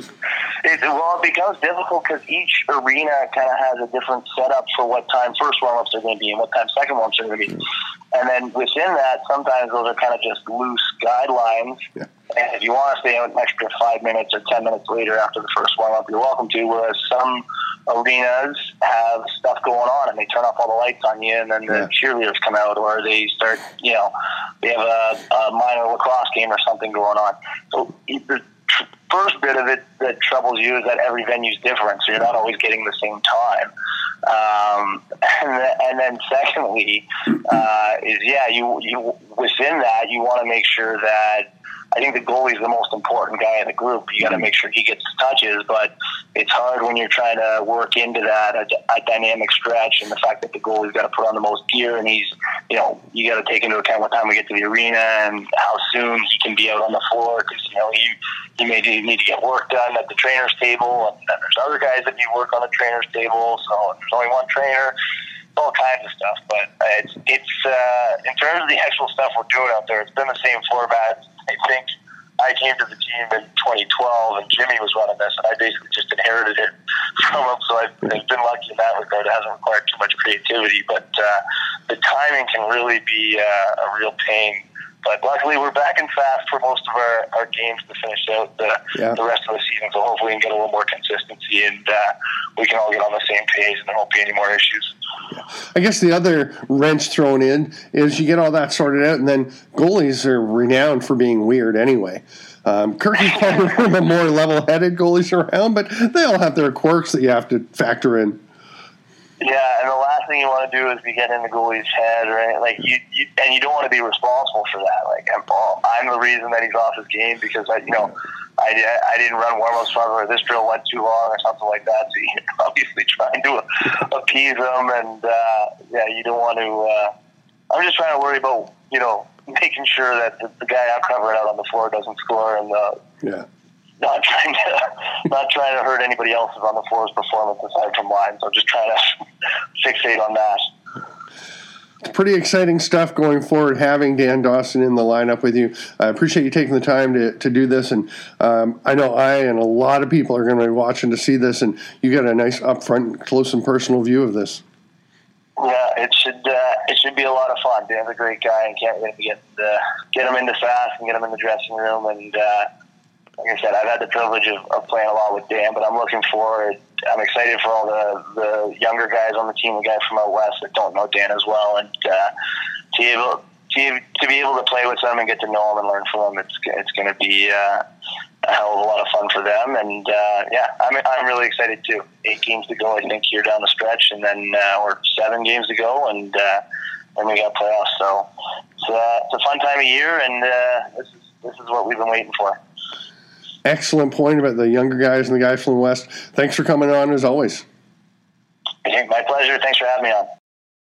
[SPEAKER 3] It, well, it becomes difficult because each arena kind of has a different setup for what time first warm-ups are going to be and what time second warm-ups are going to be. And then within that, sometimes those are kind of just loose guidelines. Yeah. And if you want to stay out an extra five minutes or ten minutes later after the first warm-up, you're welcome to, whereas some arenas have stuff going on and they turn off all the lights on you and then the yeah. cheerleaders come out, or they start, you know, they have a, a minor lacrosse game or something going on. So the first bit of it that troubles you is that every venue is different, so you're not always getting the same time. Um, and, and then secondly, uh, is yeah, you, you within that, you want to make sure that I think the goalie is the most important guy in the group. You got to make sure he gets touches, but it's hard when you're trying to work into that a, a dynamic stretch, and the fact that the goalie's got to put on the most gear, and he's, you know, you got to take into account what time we get to the arena and how soon he can be out on the floor, because you know he he may need to get work done at the trainer's table, and then there's other guys that need work on the trainer's table. So there's only one trainer. All kinds of stuff, but it's it's uh, in terms of the actual stuff we're doing out there, it's been the same format. I think I came to the team in twenty twelve, and Jimmy was running this, and I basically just inherited it from him. So I've, I've been lucky in that regard. It hasn't required too much creativity, but uh, the timing can really be uh, a real pain. But luckily, we're back in fast for most of our, our games to finish out the, yeah. the rest of the season. So hopefully we can get a little more consistency, and uh, we can all get on the same page, and there won't be any more issues.
[SPEAKER 1] Yeah. I guess the other wrench thrown in is you get all that sorted out, and then goalies are renowned for being weird anyway. Um, Kirky's probably one of the more level-headed goalies around, but they all have their quirks that you have to factor in.
[SPEAKER 3] Yeah, and the last thing you want to do is be getting in the goalie's head, or anything. like you, you, and you don't want to be responsible for that. Like I'm, I'm the reason that he's off his game because I, you know, I, I didn't run warm-ups properly, or this drill went too long, or something like that. So you're obviously trying to appease him, and uh, yeah, you don't want to. Uh, I'm just trying to worry about, you know, making sure that the, the guy I'm covering out on the floor doesn't score, and uh,
[SPEAKER 1] yeah.
[SPEAKER 3] Not trying to, not trying to hurt anybody else's on the floor's performance aside from mine. So just trying to fixate on that.
[SPEAKER 1] It's pretty exciting stuff going forward, having Dan Dawson in the lineup with you. I appreciate you taking the time to, to do this, and um, I know I and a lot of people are going to be watching to see this, and you got a nice upfront, close and personal view of this.
[SPEAKER 3] Yeah, it should uh, it should be a lot of fun. Dan's a great guy, and can't wait to get uh, get him into fast and get him in the dressing room, and. Uh, Like I said, I've had the privilege of, of playing a lot with Dan, but I'm looking forward. I'm excited for all the, the younger guys on the team, the guys from out west that don't know Dan as well, and uh, to be able to, to be able to play with them and get to know them and learn from them. It's it's going to be uh, a hell of a lot of fun for them, and uh, yeah, I'm I'm really excited too. Eight games to go, I think, here down the stretch, and then uh, we're seven games to go, and uh, then we got playoffs. So it's, uh, it's a fun time of year, and uh, this is this is what we've been waiting for.
[SPEAKER 1] Excellent point about the younger guys and the guys from the West. Thanks for coming on, as always.
[SPEAKER 3] My pleasure. Thanks for having me on.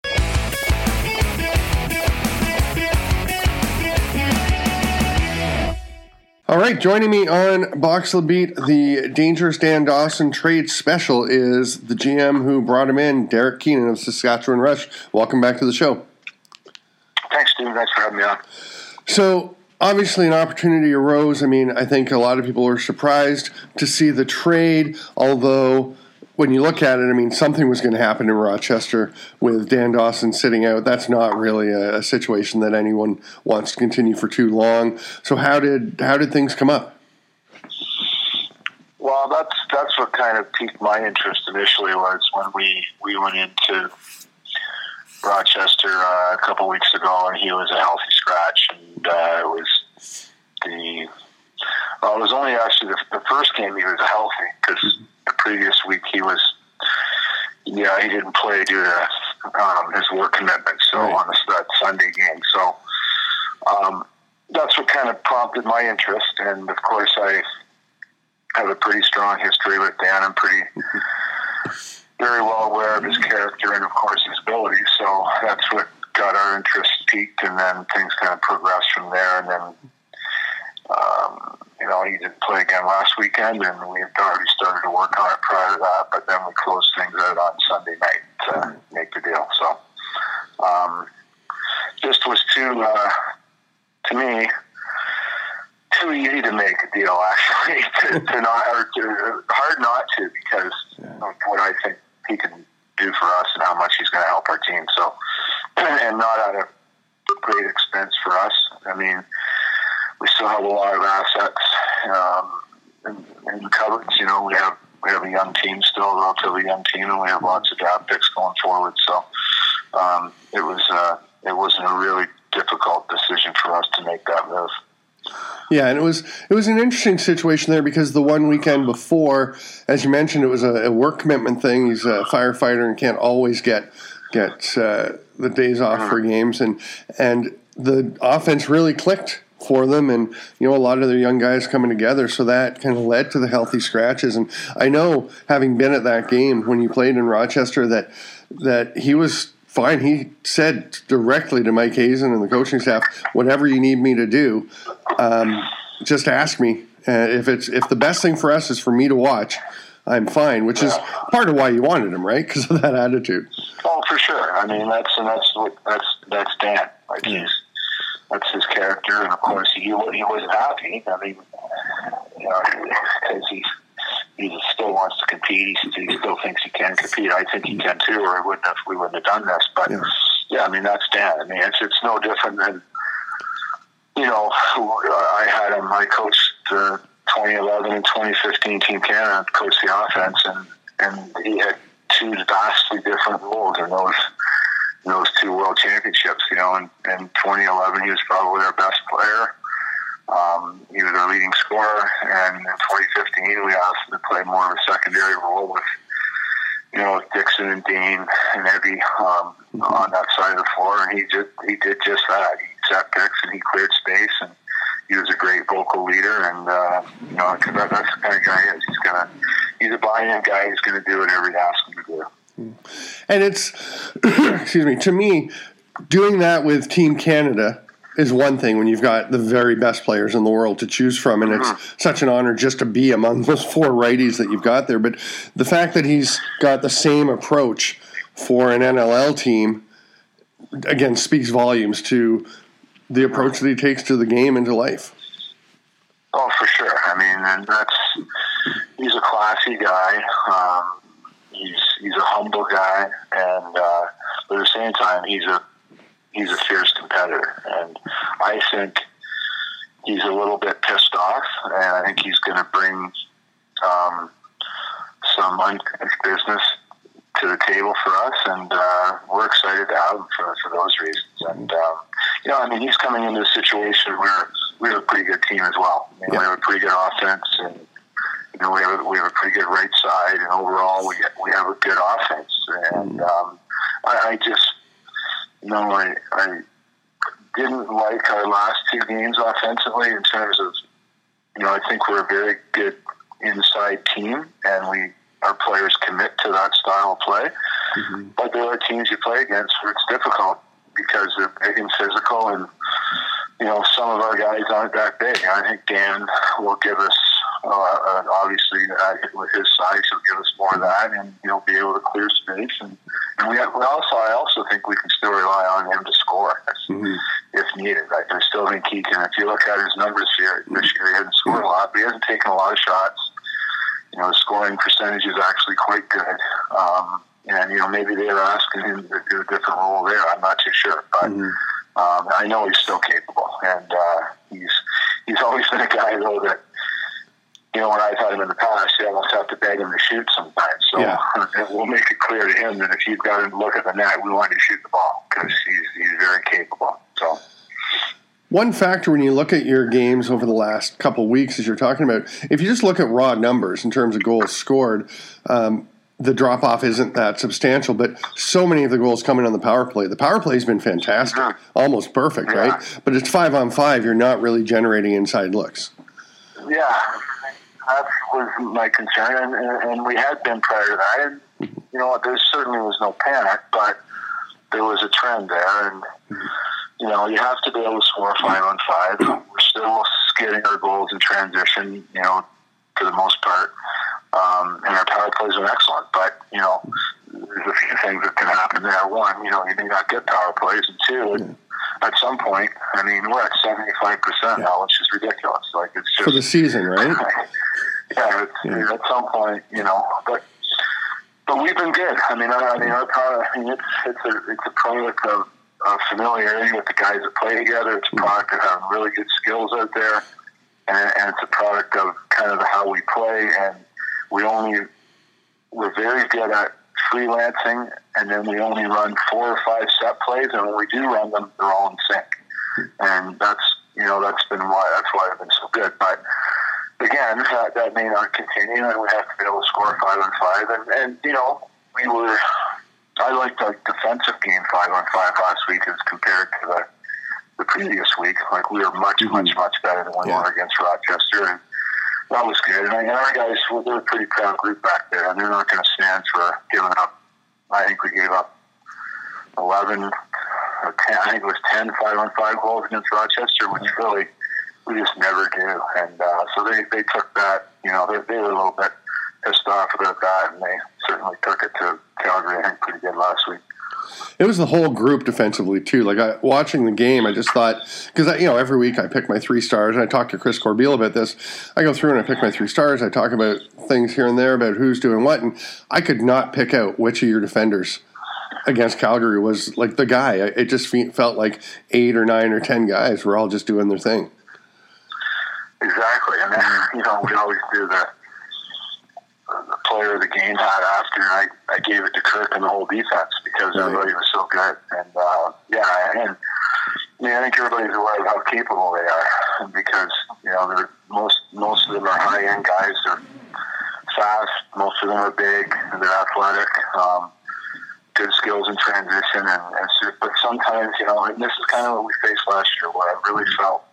[SPEAKER 1] All right, joining me on Box the Beat, the Dangerous Dan Dawson trade special, is the G M who brought him in, Derek Keenan of Saskatchewan Rush. Welcome back to the show.
[SPEAKER 4] Thanks, Steve. Thanks for having me on.
[SPEAKER 1] So, obviously, an opportunity arose. I mean, I think a lot of people were surprised to see the trade, although when you look at it, I mean, something was going to happen in Rochester with Dan Dawson sitting out. That's not really a, a situation that anyone wants to continue for too long. So how did how did things come up?
[SPEAKER 4] Well, that's that's what kind of piqued my interest initially, was when we, we went into Rochester uh, a couple weeks ago, and he was a healthy scratch, and uh, it was the well, it was only actually the, the first game he was healthy, because the previous week he was yeah he didn't play due to um, his work commitment. So right. on this, that Sunday game, so um, that's what kind of prompted my interest, and of course I have a pretty strong history with Dan. I'm pretty. very well aware of his character and, of course, his abilities. So that's what got our interest peaked, and then things kind of progressed from there. And then, um, you know, he didn't play again last weekend, and we had already started to work on it prior to that. But then we closed things out on Sunday night to make the deal. So um, just was too, uh, to me, to not, or to, hard not to, because yeah. of what I think he can do for us and how much he's going to help our team. So, and not at a great expense for us. I mean, we still have a lot of assets um, in, in cupboards. You know, we have we have a young team still, a relatively young team, and we have lots of draft picks going forward. So, um, it was uh, it wasn't a really difficult decision for us to make that move.
[SPEAKER 1] Yeah, and it was it was an interesting situation there because the one weekend before, as you mentioned, it was a, a work commitment thing. He's a firefighter and can't always get get uh, the days off for games, and and the offense really clicked for them, and you know a lot of their young guys coming together, so that kind of led to the healthy scratches. And I know, having been at that game when you played in Rochester, that that he was fine. He said directly to Mike Hazen and the coaching staff, "Whatever you need me to do, um, just ask me. Uh, if it's if the best thing for us is for me to watch, I'm fine." Which is part of why you wanted him, right? Because of that attitude.
[SPEAKER 4] Oh, for sure. I mean, that's and that's what that's that's Dan. Like yeah. he's that's his character, and of course he he wasn't happy. I mean, you know, because he he still wants to compete. He, he still thinks he can compete. I think he can too, or I wouldn't have, we wouldn't have done this. But yeah, yeah I mean that's Dan. I mean it's it's no different than you know I had him. I coached the twenty eleven and twenty fifteen Team Canada, coached the offense, and and he had two vastly different roles in those in those two world championships. You know, in, in twenty eleven he was probably our best player. Um, he was our leading scorer, and in twenty fifteen we asked him to play more of a secondary role with, you know, with Dixon and Dean and Evie um, on that side of the floor, and he did he did just that. He set picks and he cleared space, and he was a great vocal leader. And uh, you know, cause that, that's the kind of guy he is. He's gonna he's a buy-in guy. He's gonna do whatever you ask him to do.
[SPEAKER 1] And it's excuse me, to me, doing that with Team Canada is one thing when you've got the very best players in the world to choose from, and it's mm-hmm. such an honor just to be among those four righties that you've got there. But the fact that he's got the same approach for an N L L team, again, speaks volumes to the approach that he takes to the game and to life.
[SPEAKER 4] Oh, for sure. I mean, and that's he's a classy guy. Um, he's he's a humble guy, and uh, but at the same time, he's a he's a fierce competitor, and I think he's a little bit pissed off, and I think he's going to bring um, some unfinished business to the table for us, and uh, we're excited to have him for, for those reasons. And, um, you know, I mean, he's coming into a situation where we have a pretty good team as well. I mean, yeah. We have a pretty good offense, and, you know, we have a, we have a pretty good right side, and overall we, we have a good offense. And um, I, I just... You know, I, I didn't like our last two games offensively in terms of, you know, I think we're a very good inside team, and we our players commit to that style of play. Mm-hmm. But there are teams you play against where it's difficult because they're big and physical, and, you know, some of our guys aren't that big. I think Dan will give us, uh, obviously, uh, with his size, he'll give us more of that, and he'll be able to clear space. And, and we, have, we also, I also think we can still rely on him to score mm-hmm. if needed. Like, I still think he can. If you look at his numbers here this year, he hasn't scored a lot, but he hasn't taken a lot of shots. You know, his scoring percentage is actually quite good. Um, and, you know, maybe they were asking him to do a different role there. I'm not too sure. But mm-hmm. um, I know he's still capable. And uh, he's he's always been a guy, though, that, you know, when I've had him in the past, you almost have to beg him to shoot sometimes. So yeah. We'll make it clear to him that if you've got him to look at the net, we want you to shoot the ball because he's, he's very capable. So.
[SPEAKER 1] One factor when you look at your games over the last couple of weeks, as you're talking about, if you just look at raw numbers in terms of goals scored, um, the drop-off isn't that substantial, but so many of the goals coming on the power play. The power play has been fantastic, mm-hmm. almost perfect, yeah. right? But it's five on five. You're not really generating inside looks.
[SPEAKER 4] Yeah, that was my concern, and, and we had been prior to that. And, you know, there certainly was no panic, but there was a trend there, and you know, you have to be able to score five on five. We're still getting our goals in transition, you know, for the most part. Um, and our power plays are excellent. But, you know, there's a few things that can happen there. One, you know, you may not get power plays. And two, yeah. at some point, I mean, we're at seventy-five percent yeah. now, which is ridiculous. Like, it's just...
[SPEAKER 1] For the season, right?
[SPEAKER 4] yeah. At some point, you know, but but we've been good. I mean, I, I mean, our product, I mean, it's it's a it's a product of, of familiarity with the guys that play together. It's a product of having really good skills out there, and, and it's a product of kind of how we play. And we only we're very good at freelancing, and then we only run four or five set plays, and when we do run them, they're all in sync. And that's you know that's been why that's why I've been so good, but. Again, that, that may not continue, and we have to be able to score five on five. And, and you know, we were. I liked the defensive game five on five last week as compared to the the previous week. Like we were much, mm-hmm. much, much better than we yeah. were against Rochester, and that was good. And, and our guys, well, they're a pretty proud group back there, and they're not going to stand for giving up. I think we gave up eleven or ten. I think it was ten five on five goals against Rochester, which really. We just never do, and uh, so they, they took that. You know, they, they were a little bit pissed off about that, and they certainly took it to Calgary. I think pretty good last week.
[SPEAKER 1] It was the whole group defensively too. Like I, watching the game, I just thought because you know every week I pick my three stars, and I talk to Chris Corbeil about this. I go through and I pick my three stars. I talk about things here and there about who's doing what, and I could not pick out which of your defenders against Calgary was like the guy. It just felt like eight or nine or ten guys were all just doing their thing.
[SPEAKER 4] Exactly, and then, you know, we always do the, the player of the game hat after, and I, I gave it to Kirk and the whole defense because right. everybody was so good. And, uh, yeah, and I mean, I think everybody's aware of how capable they are because, you know, they're, most most of them are high-end guys. They're fast, most of them are big, and they're athletic, um, good skills in transition. And, and so, but sometimes, you know, and this is kind of what we faced last year where I really felt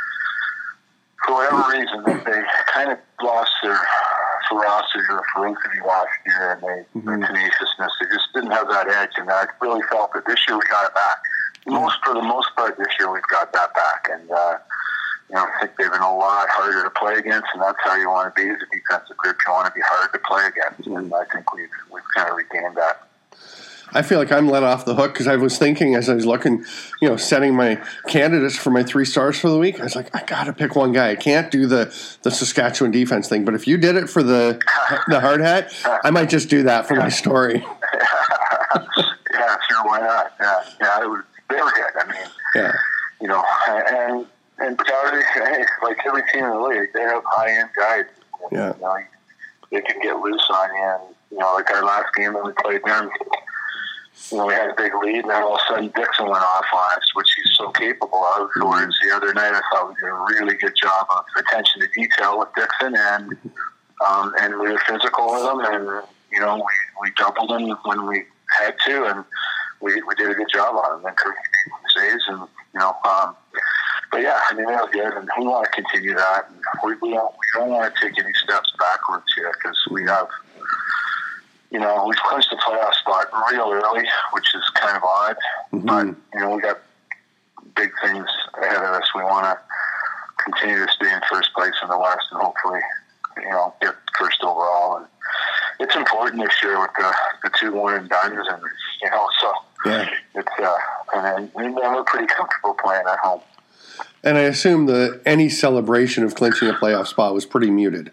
[SPEAKER 4] for whatever reason, they kind of lost their ferocity or ferocity last year, and they, mm-hmm. their tenaciousness. They just didn't have that edge, and I really felt that this year we got it back. Most, for the most part, this year we've got that back, and uh, you know, I think they've been a lot harder to play against, and that's how you want to be as a defensive group. You want to be hard to play against, mm-hmm. and I think we've we've kind of regained that.
[SPEAKER 1] I feel like I'm let off the hook because I was thinking as I was looking, you know, setting my candidates for my three stars for the week. I was like, I got to pick one guy. I can't do the, the Saskatchewan defense thing. But if you did it for the the hard hat, I might just do that for my story.
[SPEAKER 4] Yeah, sure, why not? Yeah, yeah, it was, they were good. I mean, yeah. you know, and and Calgary, hey, like every team in the league, they have high end guys.
[SPEAKER 1] Yeah,
[SPEAKER 4] you know, they can get loose on you. And, you know, like our last game when we played them. You know, we had a big lead, and then all of a sudden Dixon went off on us, which he's so capable of. Whereas the other night, I thought we did a really good job of attention to detail with Dixon, and um, and we were physical with him, and you know, we, we doubled him when we had to, and we we did a good job on him. And Kirk made saves, and you know, um, but yeah, I mean, they were good, and we want to continue that. And we we don't we don't want to take any steps backwards here because we have. You know, we've clinched the playoff spot real early, which is kind of odd. Mm-hmm. But, you know, we got big things ahead of us. We want to continue to stay in first place in the West and hopefully, you know, get first overall. And it's important this year with the, the two one and dones, and, you know, so yeah. it's, uh, and then we're pretty comfortable playing at home.
[SPEAKER 1] And I assume that any celebration of clinching a playoff spot was pretty muted.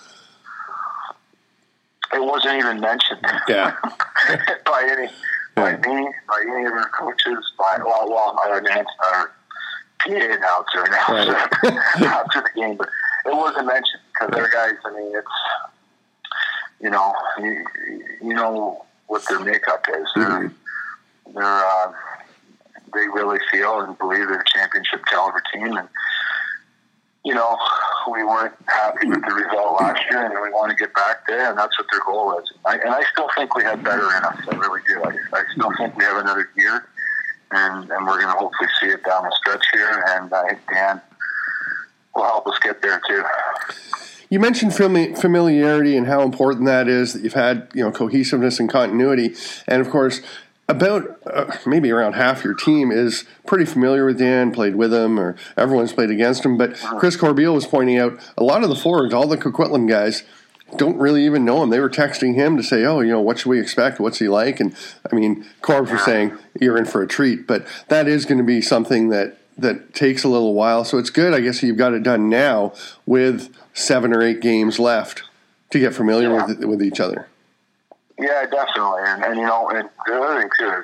[SPEAKER 4] It wasn't even mentioned.
[SPEAKER 1] Yeah.
[SPEAKER 4] by any, by yeah. me, by any of our coaches, by well, well our announcer, our P A announcer, announcer right. after the game, but it wasn't mentioned because their guys. I mean, it's you know, you, you know what their makeup is. Mm-hmm. They're, they're uh, they really feel and believe they're a championship caliber team, and you know, we weren't happy with the result last year, and we want to get back there, and that's what their goal is. And I, and I still think we have better in us. I really do. I, I still think we have another year, and, and we're going to hopefully see it down the stretch here, and I think Dan will help us get there too.
[SPEAKER 1] You mentioned familiarity and how important that is, that you've had, you know, cohesiveness and continuity, and of course, about uh, maybe around half your team is pretty familiar with Dan, played with him, or everyone's played against him. But Chris Corbeil was pointing out a lot of the forwards, all the Coquitlam guys, don't really even know him. They were texting him to say, oh, you know, what should we expect? What's he like? And, I mean, Corbs was saying, you're in for a treat. But that is going to be something that, that takes a little while. So it's good, I guess, you've got it done now with seven or eight games left to get familiar
[SPEAKER 4] yeah.
[SPEAKER 1] with with each other.
[SPEAKER 4] Yeah, definitely. And, and you know, and the other thing too is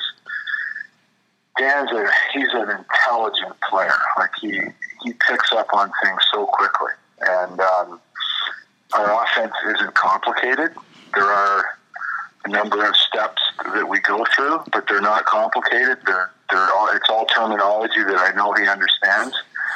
[SPEAKER 4] Dan's a he's an intelligent player. Like he he picks up on things so quickly, and um, our offense isn't complicated. There are a number of steps that we go through, but they're not complicated. They're they're all, it's all terminology that I know he understands,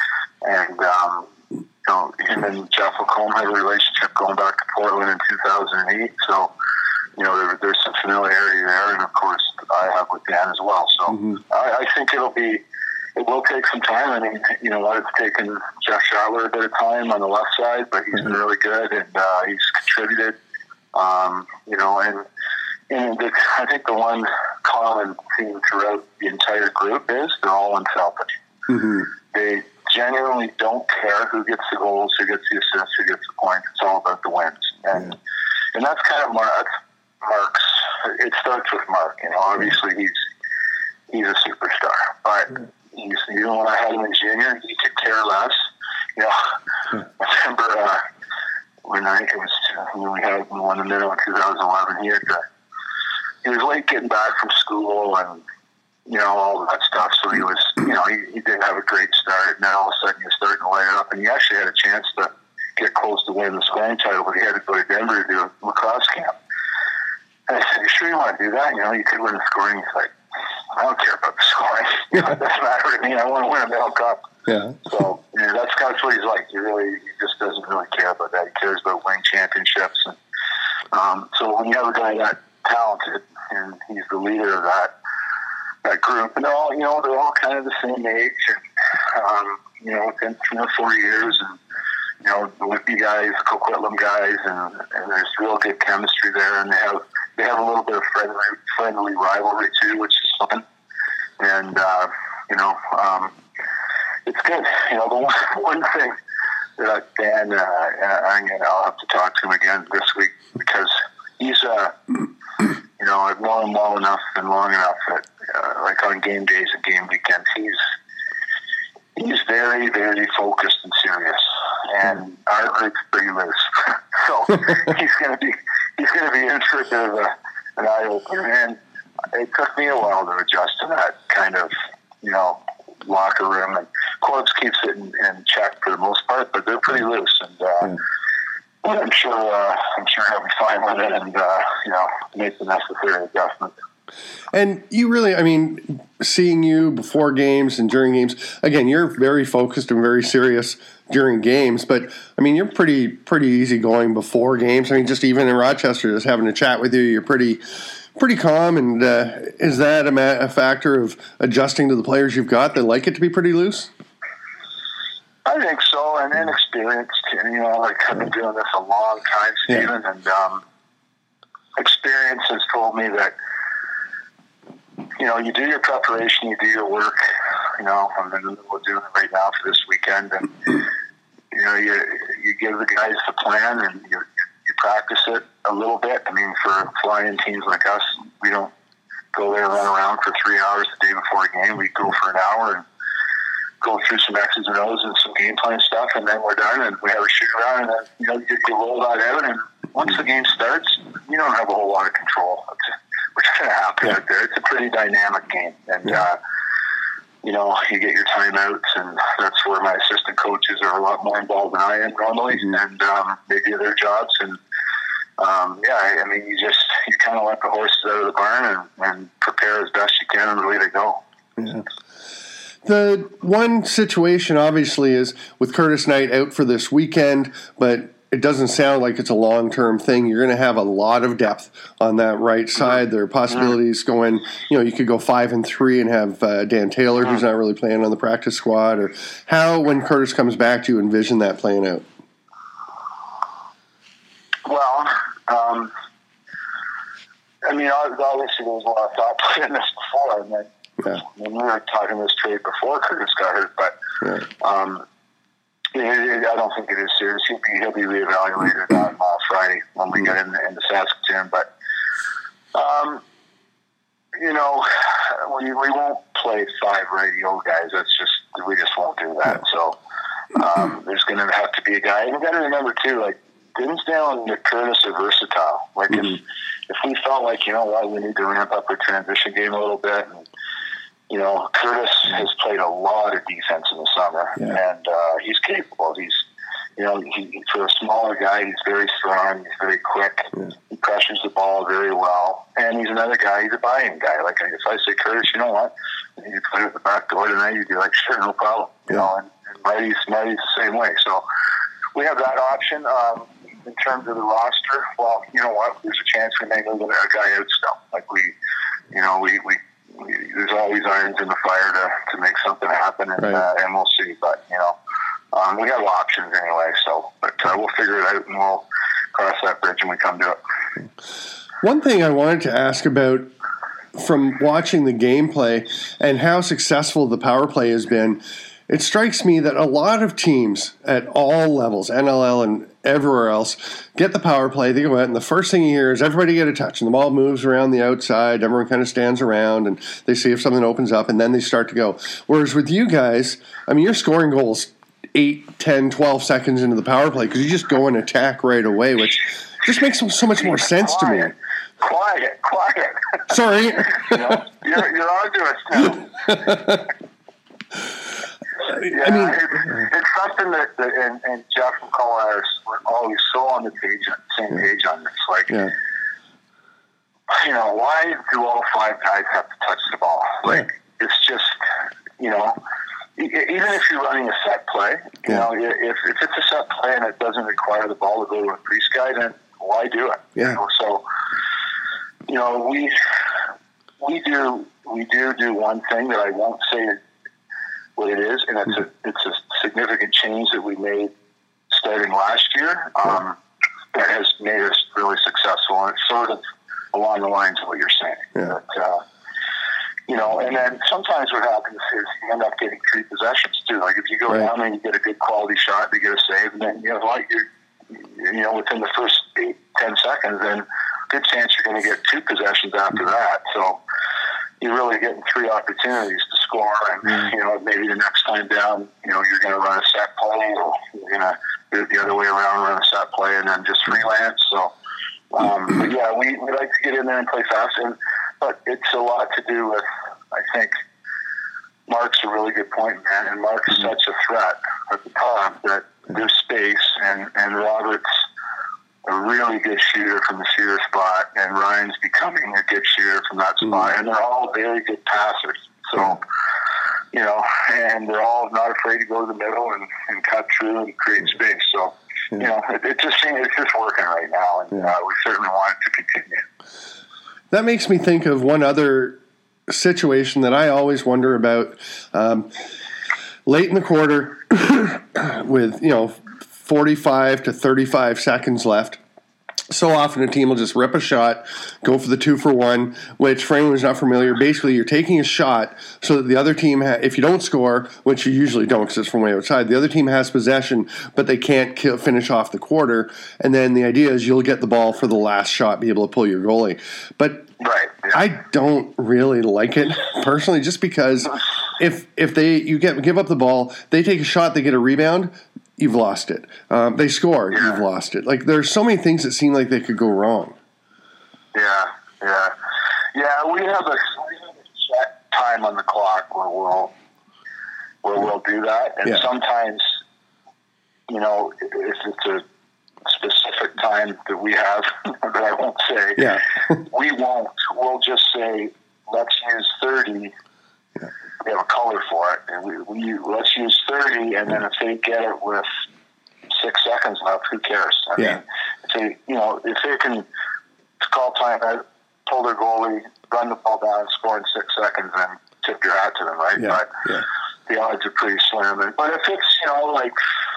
[SPEAKER 4] and um, you know, him and Jeff Lacombe had a relationship going back to Portland in two thousand eight. So, you know, there, there's some familiarity there, and of course, I have with Dan as well. So, mm-hmm. I, I think it'll be, it will take some time. I mean, you know what, it's taken Jeff Schaller a bit of time on the left side, but he's mm-hmm. been really good, and uh, he's contributed. Um, you know, and and the, I think the one common theme throughout the entire group is they're all unselfish. Mm-hmm. They genuinely don't care who gets the goals, who gets the assists, who gets the points. It's all about the wins, and mm-hmm. and that's kind of Mark, Mark's. It starts with Mark. You know, obviously he's he's a superstar, but mm-hmm. he's, even when I had him in junior, he could care less. You know, mm-hmm. I remember. Uh, When I think it was when we had we won the middle in two thousand eleven, he had to, he was late getting back from school and you know all that stuff. So he was you know he, he didn't have a great start. And then all of a sudden he was starting to light it up, and he actually had a chance to get close to winning the scoring title, but he had to go to Denver to do a lacrosse camp. And I said, "You sure you want to do that? You know, you could win the scoring." He's like, "I don't care about the scoring. You know, it doesn't matter to me. I want to win a medal cup."
[SPEAKER 1] Yeah.
[SPEAKER 4] So yeah, that's kind of what he's like. He really, he just doesn't really care about that. He cares about winning championships. And um, so when you have a guy that talented, and he's the leader of that that group, and they're all, you know, they're all kind of the same age, and um, you know, within three or four years, and you know, the Whitby guys, Coquitlam guys, and, and there's real good chemistry there, and they have they have a little bit of friendly friendly rivalry too, which is fun, and uh, you know. Um, It's good. You know, the one, one thing that Dan, uh, I, I'll have to talk to him again this week because he's, uh, you know, I've known him well enough and long enough that, uh, like on game days and game weekends, he's he's very, very focused and serious. And our group's pretty loose, so he's going to be he's going to be in for a bit of a, an eye opener. And it took me a while to adjust to that kind of, you know, locker room, and Corbs keeps it in, in check for the most part, but they're pretty loose, and uh, yeah. well, I'm sure uh, I'm sure he'll be fine with it, and uh, you know, make the necessary adjustments.
[SPEAKER 1] And you really, I mean, seeing you before games and during games, again, you're very focused and very serious during games, but I mean, you're pretty pretty easygoing before games. I mean, just even in Rochester, just having a chat with you, you're pretty. Pretty calm, and uh, is that a, ma- a factor of adjusting to the players you've got that like it to be pretty loose?
[SPEAKER 4] I think so, and inexperienced. You know, like I've been doing this a long time, Stephen, yeah. and um, experience has told me that you know you do your preparation, you do your work. You know, I'm in the middle of doing it right now for this weekend, and you know you you give the guys the plan, and you you practice it a little bit. I mean, for flying teams like us, we don't go there and run around for three hours the day before a game. We go for an hour and go through some X's and O's and some game plan stuff, and then we're done, and we have a shoot around, and then, you know, you, you roll that out, and once the game starts, you don't have a whole lot of control. What's going to happen out there? It's a pretty dynamic game, and, yeah. uh, you know, you get your timeouts, and that's where my assistant coaches are a lot more involved than I am normally, mm-hmm. and um, they do their jobs, and Um, yeah, I mean, you just, you kind of let the horses out of the barn and, and prepare as best you can and away they go.
[SPEAKER 1] Yeah. The one situation, obviously, is with Curtis Knight out for this weekend, but it doesn't sound like it's a long-term thing. You're going to have a lot of depth on that right side. Mm-hmm. There are possibilities mm-hmm. going, you know, you could go five and three and have uh, Dan Taylor, mm-hmm. who's not really playing on the practice squad, or how, when Curtis comes back, do you envision that playing out?
[SPEAKER 4] Well, um, I mean, obviously there was a lot of thought put in this before, and then yeah. when we were talking this trade before Curtis got hurt, but right. um, it, it, I don't think it is serious. He'll be, he'll be reevaluated on uh, Friday when we mm-hmm. get in, into Saskatoon, but um, you know, we we won't play five radio guys. That's just, we just won't do that. Yeah. So um, there's going to have to be a guy, and you got to remember too, like, Dinsdale and Nick Curtis are versatile. Like mm-hmm. if if we felt like, you know what, we need to ramp up our transition game a little bit, and you know, Curtis has played a lot of defense in the summer, yeah. and uh, he's capable. He's You know, he, for a smaller guy, he's very strong. He's very quick. Yeah. He pressures the ball very well. And he's another guy, he's a buy-in guy. Like, if I say, Curtis, you know what? You need to play at the back door tonight. You'd be like, sure, no problem. Yeah. You know, and, and Marty's, Marty's the same way. So we have that option. Um, in terms of the roster, well, you know what? There's a chance we may move a guy out still. Like, we, you know, we, we, we there's always irons in the fire to, to make something happen, and, right. uh, and we'll see. But, you know, Um, we have options anyway, so but uh, we'll figure it out and we'll cross that bridge when we come to it.
[SPEAKER 1] One thing I wanted to ask about from watching the gameplay and how successful the power play has been, it strikes me that a lot of teams at all levels, N L L and everywhere else, get the power play, they go out, and the first thing you hear is everybody get a touch, and the ball moves around the outside, everyone kind of stands around, and they see if something opens up, and then they start to go. Whereas with you guys, I mean, you're scoring goals eight, ten, twelve seconds into the power play because you just go and attack right away, which just makes so much more sense
[SPEAKER 4] quiet,
[SPEAKER 1] to me.
[SPEAKER 4] Quiet, quiet.
[SPEAKER 1] Sorry.
[SPEAKER 4] you know, you're, you're on to us now. yeah,
[SPEAKER 1] I mean,
[SPEAKER 4] it's, it's something that, that and, and Jeff and Colin were always so on the page, same yeah. page on this. Like, yeah. you know, why do all five guys have to touch the ball? Like, yeah. it's just, you know, even if you're running a set play, you yeah. know, if, if it's a set play and it doesn't require the ball to go to a crease guy, then why do it?
[SPEAKER 1] Yeah.
[SPEAKER 4] You know, so, you know, we we do we do do one thing that I won't say what it is, and it's a it's a significant change that we made starting last year um, that has made us really successful, and it's sort of along the lines of what you're saying.
[SPEAKER 1] Yeah.
[SPEAKER 4] But, uh, You know, and then sometimes what happens is you end up getting three possessions too. Like if you go right. down and you get a good quality shot, you get a save, and then you know, like you're, you know, within the first eight, ten seconds, then good chance you're going to get two possessions after that. So you're really getting three opportunities to score, and mm. you know, maybe the next time down, you know, you're going to run a set play, or you're going to do it the other way around, run a set play, and then just freelance. So, um, but yeah, we we like to get in there and play fast, and but it's a lot to do with. I think Mark's a really good point man, and Mark's mm-hmm. such a threat at the top that there's space, and, and Robert's a really good shooter from the shooter spot, and Ryan's becoming a good shooter from that spot, mm-hmm. and they're all very good passers. So, you know, and they're all not afraid to go to the middle and, and cut through and create space. So, yeah. you know, it, it just seems it's just working right now, and yeah. uh, we certainly want it to continue.
[SPEAKER 1] That makes me think of one other situation that I always wonder about. Um, late in the quarter, with, you know, forty-five to thirty-five seconds left, so often a team will just rip a shot, go for the two for one, which for anyone who's not familiar, basically you're taking a shot so that the other team, ha- if you don't score, which you usually don't because it's from way outside, the other team has possession, but they can't kill, finish off the quarter, and then the idea is you'll get the ball for the last shot, be able to pull your goalie. But
[SPEAKER 4] right, yeah.
[SPEAKER 1] I don't really like it personally, just because if if they you get give up the ball, they take a shot, they get a rebound, you've lost it. Um, they score, yeah. you've lost it. Like, there's so many things that seem like they could go wrong.
[SPEAKER 4] Yeah, yeah. Yeah, we have a, we have a set time on the clock where we'll, where we'll do that. And yeah. sometimes, you know, if it's a specific time that we have, that I won't say,
[SPEAKER 1] yeah.
[SPEAKER 4] we won't. We'll just say, let's use thirty. Yeah. We have a color for it, and we, we let's use thirty, and then if they get it with six seconds left, who cares? I
[SPEAKER 1] yeah.
[SPEAKER 4] mean, if they, you know, if they can call time out, pull their goalie, run the ball down, and score in six seconds, then tip your hat to them, right?
[SPEAKER 1] Yeah.
[SPEAKER 4] But
[SPEAKER 1] yeah.
[SPEAKER 4] the odds are pretty slim. But if it's, you know, like,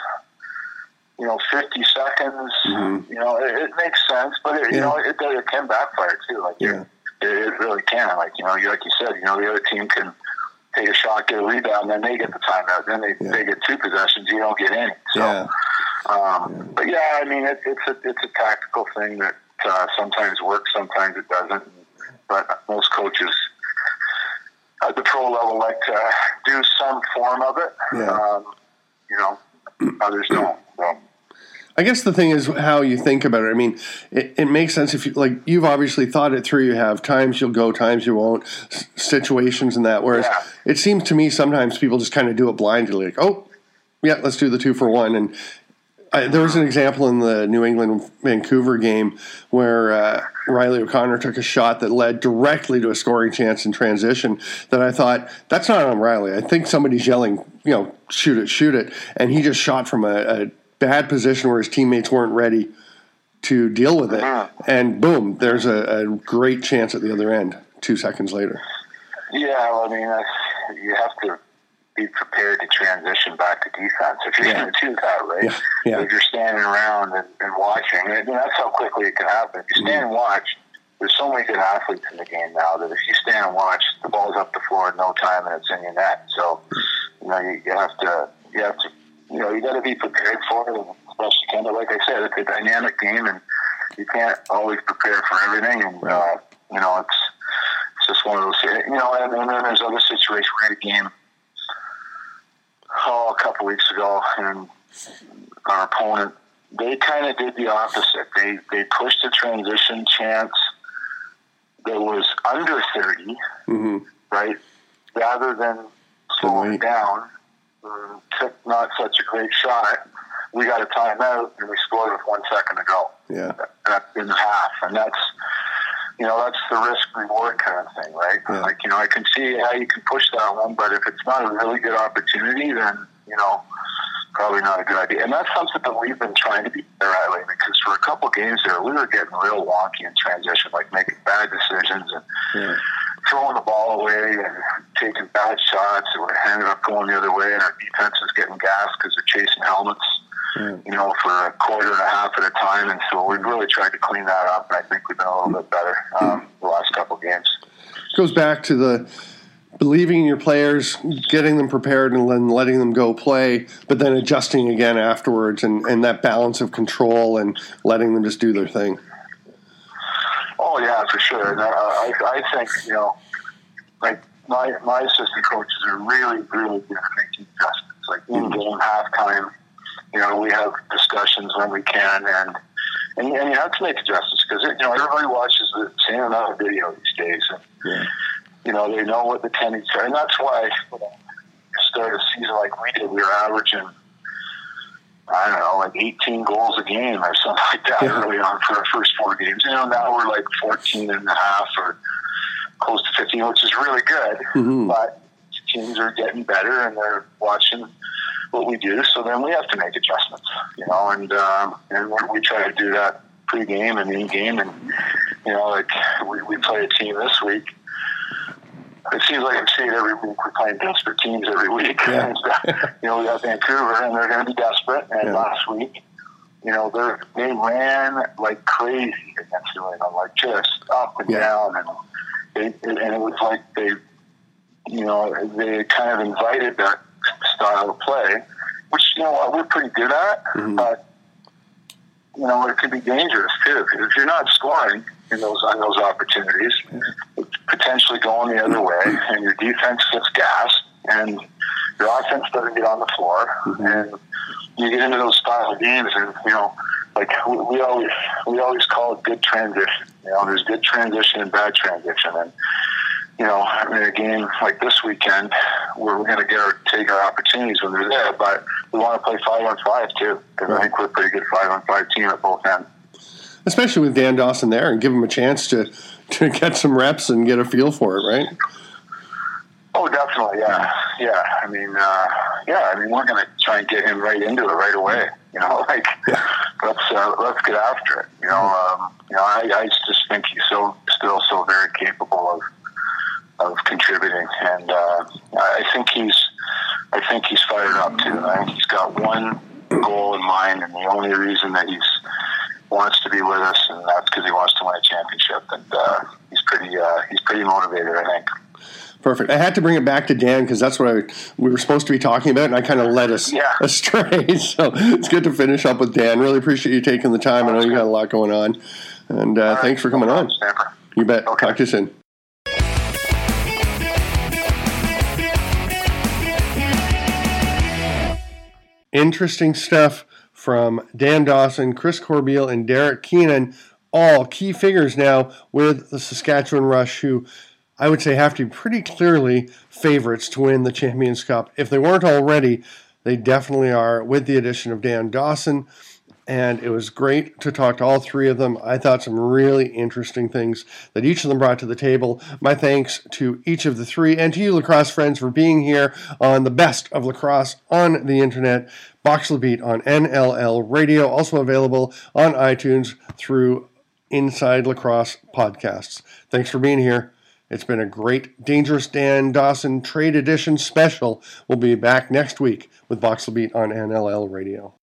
[SPEAKER 4] you know, fifty seconds, mm-hmm. you know, it, it makes sense, but it, yeah. you know, it, it can backfire too. Like,
[SPEAKER 1] yeah.
[SPEAKER 4] it, it really can. Like, you know, like you said, you know, the other team can take a shot, get a rebound, then they get the timeout. Then they, yeah. they get two possessions, you don't get any. So,
[SPEAKER 1] yeah.
[SPEAKER 4] Um,
[SPEAKER 1] yeah.
[SPEAKER 4] but yeah, I mean, it, it's a it's a tactical thing that uh, sometimes works, sometimes it doesn't. But most coaches at the pro level like to do some form of it.
[SPEAKER 1] Yeah.
[SPEAKER 4] Um, you know, others don't. So.
[SPEAKER 1] I guess the thing is how you think about it. I mean, it, it makes sense if you, like, you've obviously thought it through. You have times you'll go, times you won't, s- situations and that. Whereas
[SPEAKER 2] Yeah.
[SPEAKER 1] it seems to me sometimes people just kind of do it blindly, like, oh, yeah, let's do the two for one. And I, there was an example in the New England Vancouver game where uh, Riley O'Connor took a shot that led directly to a scoring chance in transition that I thought, that's not on Riley. I think somebody's yelling, you know, shoot it, shoot it. And he just shot from a, a bad position where his teammates weren't ready to deal with it.
[SPEAKER 2] Uh-huh.
[SPEAKER 1] And boom, there's a, a great chance at the other end two seconds later.
[SPEAKER 4] Yeah, well, I mean, that's, you have to be prepared to transition back to defense if you're
[SPEAKER 1] Yeah.
[SPEAKER 4] going to do that, right?
[SPEAKER 1] Yeah, yeah.
[SPEAKER 4] If you're standing around and, and watching, and that's how quickly it can happen. If you stand and watch, there's so many good athletes in the game now that if you stand and watch, the ball's up the floor in no time and it's in your net. So, you know, you, you have to, you have to, you know, you got to be prepared for it as best you can. But like I said, it's a dynamic game, and you can't always prepare for everything. And
[SPEAKER 1] Right.
[SPEAKER 4] uh, you know, it's it's just one of those. You know, and, and then there's other situations. We had a game oh, a couple weeks ago, and our opponent, they kind of did the opposite. They they pushed a transition chance that was under thirty,
[SPEAKER 1] Mm-hmm.
[SPEAKER 4] right? Rather than slowing
[SPEAKER 1] Right.
[SPEAKER 4] down, um, took not such a great shot. We got a timeout, and we scored with one second to go
[SPEAKER 1] Yeah.
[SPEAKER 4] at- in the half. And that's, you know, that's the risk-reward kind of thing, right?
[SPEAKER 1] Yeah.
[SPEAKER 4] Like, you know, I can see how you can push that one, but if it's not a really good opportunity, then, you know, probably not a good idea. And that's something that we've been trying to be better at lately, because for a couple games there, we were getting real wonky in transition, like making bad decisions and
[SPEAKER 1] Yeah.
[SPEAKER 4] throwing the ball away and taking bad shots, and we ended up going the other way, and our defense is getting gassed because they're chasing helmets,
[SPEAKER 1] Yeah.
[SPEAKER 4] you know, for a quarter and a half at a time. And so we've really tried to clean that up, and I think we've been a little bit better um, the last couple games.
[SPEAKER 1] Goes back to the believing in your players, getting them prepared, and then letting them go play, but then adjusting again afterwards, and, and that balance of control and letting them just do their thing.
[SPEAKER 4] Oh, yeah, for sure. And, uh, I, I think, you know, like my, my assistant coaches are really, really good at making adjustments. Like in-game, halftime, you know, we have discussions when we can, and and, and you have to make adjustments because, you know, everybody watches the same amount of video these days. And,
[SPEAKER 1] Yeah.
[SPEAKER 4] you know, they know what the tendencies are. And that's why, you know, start a season like we did, we were averaging, I don't know, like eighteen goals a game or something like that
[SPEAKER 1] Yeah.
[SPEAKER 4] early on for our first four games. You know, now we're like fourteen and a half or close to fifteen, which is really good.
[SPEAKER 1] Mhm.
[SPEAKER 4] But teams are getting better and they're watching what we do. So then we have to make adjustments, you know, and, um, and we, we try to do that pre-game and in-game. And, you know, like we, we play a team this week. It seems like I see it every week. We're playing desperate teams every week.
[SPEAKER 1] Yeah.
[SPEAKER 4] And, uh, you know, we got Vancouver, and they're going to be desperate. And
[SPEAKER 1] Yeah.
[SPEAKER 4] last week, you know, they they ran like crazy against New England, like just up and
[SPEAKER 1] Yeah.
[SPEAKER 4] down, and they, and it was like they, you know, they kind of invited that style of play, which, you know what, we're pretty good at,
[SPEAKER 1] Mhm.
[SPEAKER 4] but you know, it can be dangerous too, because if you're not scoring in those on those opportunities, it's potentially going the other way, and your defense gets gassed, and your offense doesn't get on the floor,
[SPEAKER 1] Mhm.
[SPEAKER 4] and you get into those style of games, and you know, like we, we always we always call it good transition. You know, there's good transition and bad transition, and you know, I mean, a game like this weekend, where we're going to get our, take our opportunities when they're there, but we want to play five on five too, because
[SPEAKER 1] Right.
[SPEAKER 4] I think we're a pretty good five on five team at both ends.
[SPEAKER 1] Especially with Dan Dawson there, and give him a chance to, to get some reps and get a feel for it, right?
[SPEAKER 4] Oh, definitely, yeah, yeah. I mean, uh, yeah. I mean, we're going to try and get him right into it right away. You know, like let's uh, let's get after it. You know, um, you know, I, I just think he's so still so very capable of of contributing, and uh, I think he's I think he's fired up too. I think he's got one goal in mind, and the only reason that he's wants to be with us, and that's because he wants to win a championship. And uh, he's pretty uh, he's pretty motivated, I think.
[SPEAKER 1] Perfect. I had to bring it back to Dan because that's what I, we were supposed to be talking about, and I kind of led us
[SPEAKER 4] Yeah.
[SPEAKER 1] astray. So it's good to finish up with Dan. Really appreciate you taking the time. I know you got a lot going on, and uh,
[SPEAKER 4] All right.
[SPEAKER 1] thanks for coming
[SPEAKER 4] No
[SPEAKER 1] on.
[SPEAKER 4] problem, Stamper.
[SPEAKER 1] You bet.
[SPEAKER 4] Okay.
[SPEAKER 1] Talk to you soon. Interesting stuff from Dan Dawson, Chris Corbeil, and Derek Keenan, all key figures now with the Saskatchewan Rush, who I would say have to be pretty clearly favorites to win the Champions Cup. If they weren't already, they definitely are with the addition of Dan Dawson. And it was great to talk to all three of them. I thought some really interesting things that each of them brought to the table. My thanks to each of the three and to you, lacrosse friends, for being here on the best of lacrosse on the internet. Box the Beat on N L L Radio, also available on iTunes through Inside Lacrosse Podcasts. Thanks for being here. It's been a great Dangerous Dan Dawson Trade Edition special. We'll be back next week with Box the Beat on N L L Radio.